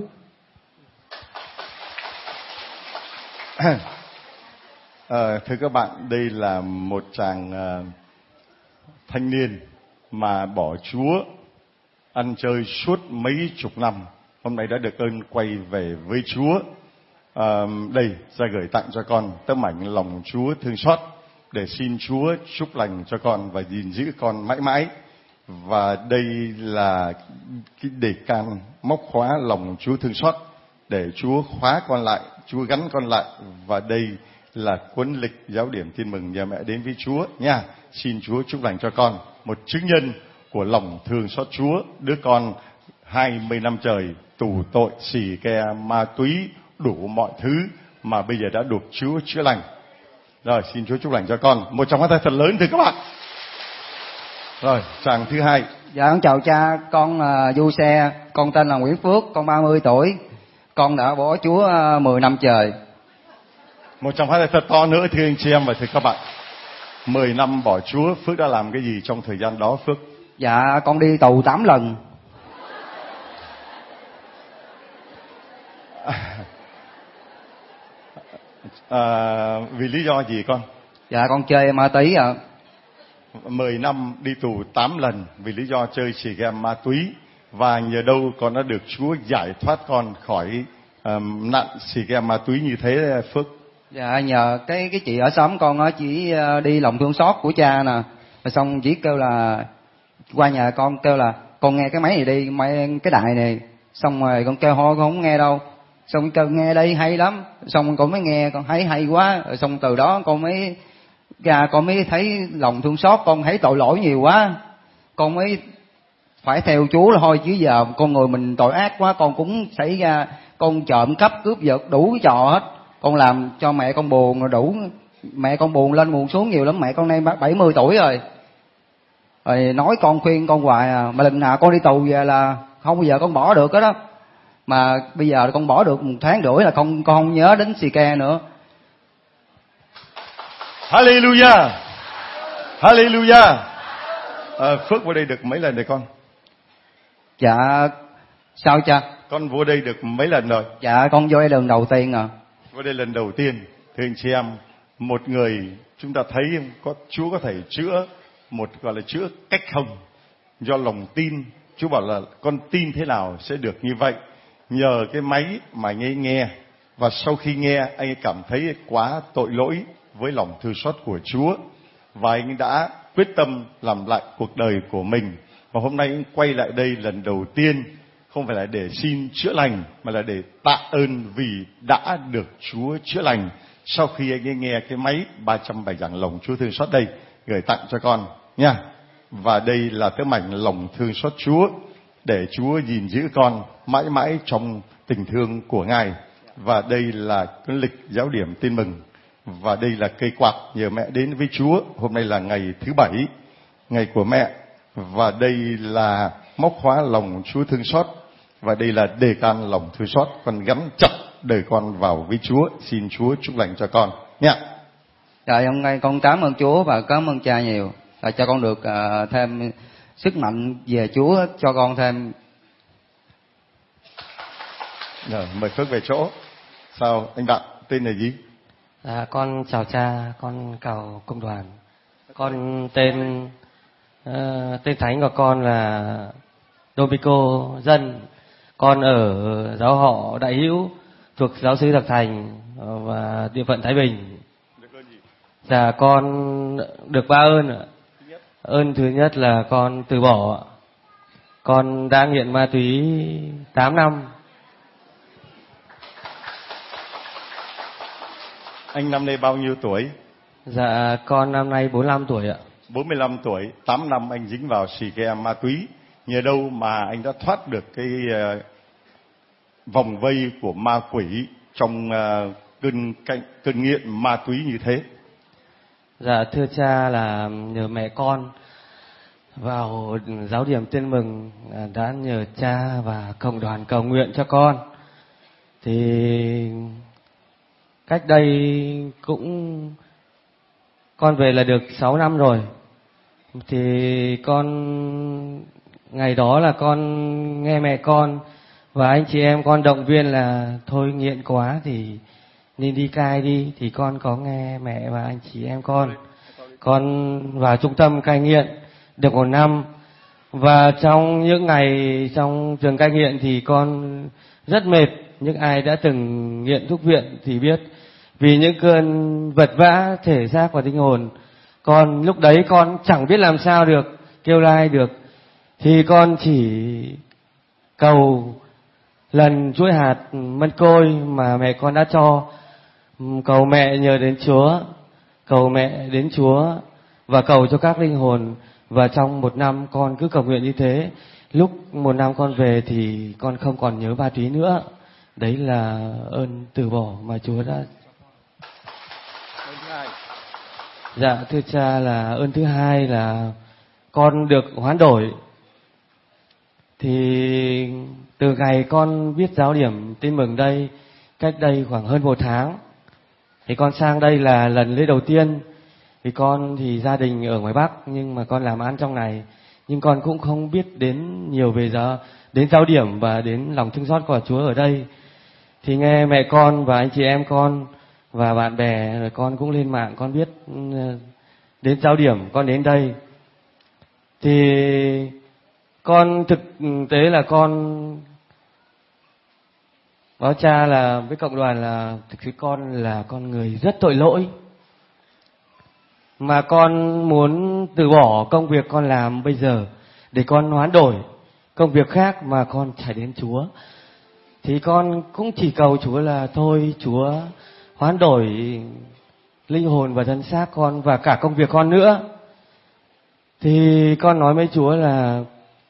[SPEAKER 2] À, thưa các bạn, đây là một chàng uh, thanh niên mà bỏ Chúa, ăn chơi suốt mấy chục năm, hôm nay đã được ơn quay về với Chúa. À, đây, ra gửi tặng cho con tấm ảnh lòng Chúa thương xót để xin Chúa chúc lành cho con và gìn giữ con mãi mãi. Và đây là cái đề can móc khóa lòng Chúa thương xót để Chúa khóa con lại, Chúa gắn con lại. Và đây là cuốn lịch giáo điểm tin mừng nhà mẹ đến với Chúa nha. Xin Chúa chúc lành cho con, một chứng nhân của lòng thương xót Chúa. Đứa con hai mươi năm trời tù tội xì ke ma túy đủ mọi thứ mà bây giờ đã được Chúa chữa lành. Rồi, xin Chúa chúc lành cho con. Một tràng pháo tay thật lớn thưa các bạn. Rồi, chàng thứ hai.
[SPEAKER 11] Dạ, con chào cha, con là Du Xe, con tên là Nguyễn Phước, con ba mươi tuổi. Con đã bỏ Chúa mười năm trời.
[SPEAKER 2] Một tràng pháo tay thật to nữa thưa anh chị em và thưa các bạn. mười năm bỏ Chúa, Phước đã làm cái gì trong thời gian đó Phước?
[SPEAKER 11] Dạ, con đi tù tám lần.
[SPEAKER 2] À, vì lý do gì con?
[SPEAKER 11] Dạ, con chơi ma túy ạ.
[SPEAKER 2] mười năm đi tù tám lần vì lý do chơi xì ke ma túy. Và nhờ đâu con đã được Chúa giải thoát con khỏi um, nạn xì ke ma túy như thế Phước?
[SPEAKER 11] Dạ, nhờ cái cái chị ở xóm con á, chỉ đi lòng thương xót của cha nè, rồi xong chỉ kêu là qua nhà con, kêu là con nghe cái máy này đi, máy cái đại này. Xong rồi con kêu thôi con không nghe đâu, xong kêu nghe đây hay lắm, xong con mới nghe, con thấy hay quá, rồi xong từ đó con mới ra, con mới thấy lòng thương xót, con thấy tội lỗi nhiều quá, con mới phải theo Chúa là thôi, chứ giờ con người mình tội ác quá, con cũng xảy ra con trộm cắp cướp giật đủ cái trò hết, con làm cho mẹ con buồn rồi đủ, mẹ con buồn lên buồn xuống nhiều lắm. Mẹ con nay bảy mươi tuổi rồi, rồi nói con khuyên con hoài à, mà lần nào con đi tù về là không bao giờ con bỏ được cái đó. Mà bây giờ con bỏ được một tháng rưỡi là con con không nhớ đến xì ke nữa.
[SPEAKER 2] Hallelujah, Hallelujah. À, Phước vô đây được mấy lần rồi con?
[SPEAKER 11] Dạ sao cha?
[SPEAKER 2] Con vô đây được mấy lần rồi?
[SPEAKER 11] Dạ con vô đây lần đầu tiên à.
[SPEAKER 2] Vô đây lần đầu tiên. Thưa anh chị em, một người chúng ta thấy có Chúa có thể chữa, một gọi là chữa cách không, do lòng tin. Chúa bảo là con tin thế nào sẽ được như vậy. Nhờ cái máy mà anh ấy nghe, và sau khi nghe anh ấy cảm thấy quá tội lỗi với lòng thương xót của Chúa, và anh đã quyết tâm làm lại cuộc đời của mình. Và hôm nay anh quay lại đây lần đầu tiên không phải là để xin chữa lành, mà là để tạ ơn vì đã được Chúa chữa lành. Sau khi anh ấy nghe cái máy ba trăm bài giảng lòng Chúa thương xót đây, gửi tặng cho con nha. Và đây là tấm ảnh lòng thương xót Chúa, để Chúa gìn giữ con mãi mãi trong tình thương của Ngài. Và đây là cái lịch giáo điểm tin mừng. Và đây là cây quạt nhờ mẹ đến với Chúa. Hôm nay là ngày thứ bảy, ngày của mẹ. Và đây là móc khóa lòng Chúa thương xót. Và đây là đề can lòng thương xót. Con gắn chặt đời con vào với Chúa. Xin Chúa chúc lành cho con nha.
[SPEAKER 11] Rồi hôm nay con cảm ơn Chúa và cảm ơn cha nhiều, là cho con được uh, thêm sức mạnh về Chúa, cho con thêm.
[SPEAKER 2] Rồi mời Phước về chỗ. Sao anh bạn tên là gì?
[SPEAKER 12] À, con chào cha, con chào công đoàn. Con tên uh, tên thánh của con là Domico Dân. Con ở giáo họ Đại Hữu thuộc giáo xứ Thạch Thành và địa phận Thái Bình. Dạ con được ba ơn ạ. Ơn thứ nhất là con từ bỏ. Con đã nghiện ma túy tám năm.
[SPEAKER 2] Anh năm nay bao nhiêu tuổi?
[SPEAKER 12] Dạ con năm nay bốn mươi lăm tuổi ạ.
[SPEAKER 2] bốn mươi lăm tuổi, tám năm anh dính vào xì ke ma túy. Nhờ đâu mà anh đã thoát được cái uh, vòng vây của ma quỷ trong uh, cơn, cơn nghiện ma túy như thế?
[SPEAKER 12] Dạ thưa cha là nhờ mẹ con vào giáo điểm tin mừng, đã nhờ cha và cộng đoàn cầu nguyện cho con. Thì cách đây cũng con về là được sáu năm rồi. Thì con ngày đó là con nghe mẹ con và anh chị em con động viên là thôi nghiện quá thì nên đi cai đi. Thì con có nghe mẹ và anh chị em con. Con vào trung tâm cai nghiện được một năm. Và trong những ngày trong trường cai nghiện thì con rất mệt. Những ai đã từng nghiện thuốc viện thì biết, vì những cơn vật vã thể xác và tinh hồn, con lúc đấy con chẳng biết làm sao được, kêu la được. Thì con chỉ cầu lần chuỗi hạt mân côi mà mẹ con đã cho, cầu mẹ nhờ đến Chúa, cầu mẹ đến Chúa và cầu cho các linh hồn. Và trong một năm con cứ cầu nguyện như thế. Lúc một năm con về thì con không còn nhớ ma túy nữa. Đấy là ơn từ bỏ mà Chúa đã. Dạ thưa cha là ơn thứ hai là con được hoán đổi. Thì từ ngày con biết giáo điểm tin mừng đây, cách đây khoảng hơn một tháng, thì con sang đây là lần lễ đầu tiên. Vì con thì gia đình ở ngoài Bắc nhưng mà con làm ăn trong này, nhưng con cũng không biết đến nhiều về giáo, đến giáo điểm và đến lòng thương xót của Chúa ở đây. Thì nghe mẹ con và anh chị em con và bạn bè, rồi con cũng lên mạng con biết đến giáo điểm, con đến đây. Thì con thực tế là con báo cha là với cộng đoàn là thực sự con là con người rất tội lỗi. Mà con muốn từ bỏ công việc con làm bây giờ để con hoán đổi công việc khác mà con chạy đến Chúa. Thì con cũng chỉ cầu Chúa là thôi Chúa hoán đổi linh hồn và thân xác con và cả công việc con nữa. Thì con nói với Chúa là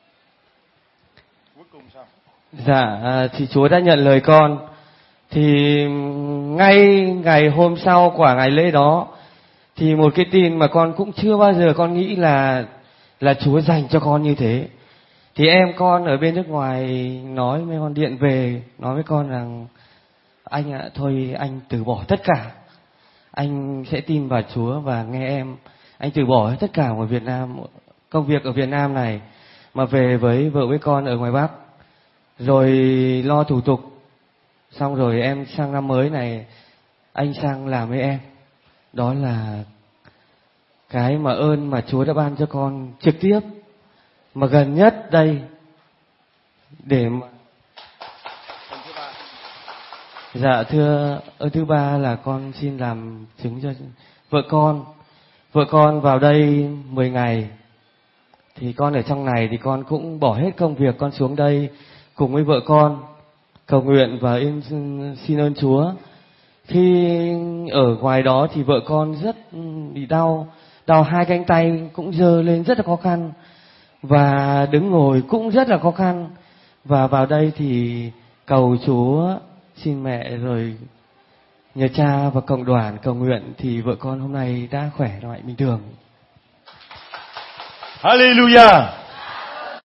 [SPEAKER 12] dạ thì Chúa đã nhận lời con. Thì ngay ngày hôm sau quả ngày lễ đó thì một cái tin mà con cũng chưa bao giờ con nghĩ là là Chúa dành cho con như thế. Thì em con ở bên nước ngoài nói với con, điện về nói với con rằng anh ạ, thôi anh từ bỏ tất cả, anh sẽ tin vào Chúa và nghe em, anh từ bỏ tất cả ở Việt Nam, công việc ở Việt Nam này mà về với vợ với con ở ngoài Bắc, rồi lo thủ tục xong rồi em sang năm mới này anh sang làm với em. Đó là cái mà ơn mà Chúa đã ban cho con trực tiếp mà gần nhất đây. Để mà dạ thưa ơn thứ ba là con xin làm chứng cho vợ con. vợ con vào đây mười ngày. Thì con ở trong này thì con cũng bỏ hết công việc, con xuống đây cùng với vợ con cầu nguyện và in, xin ơn Chúa. Khi ở ngoài đó thì vợ con rất bị đau, đau hai cánh tay cũng giơ lên rất là khó khăn, và đứng ngồi cũng rất là khó khăn. Và vào đây thì cầu Chúa, xin mẹ rồi nhờ cha và cộng đoàn cầu nguyện thì vợ con hôm nay đã khỏe lại bình thường.
[SPEAKER 2] Hallelujah.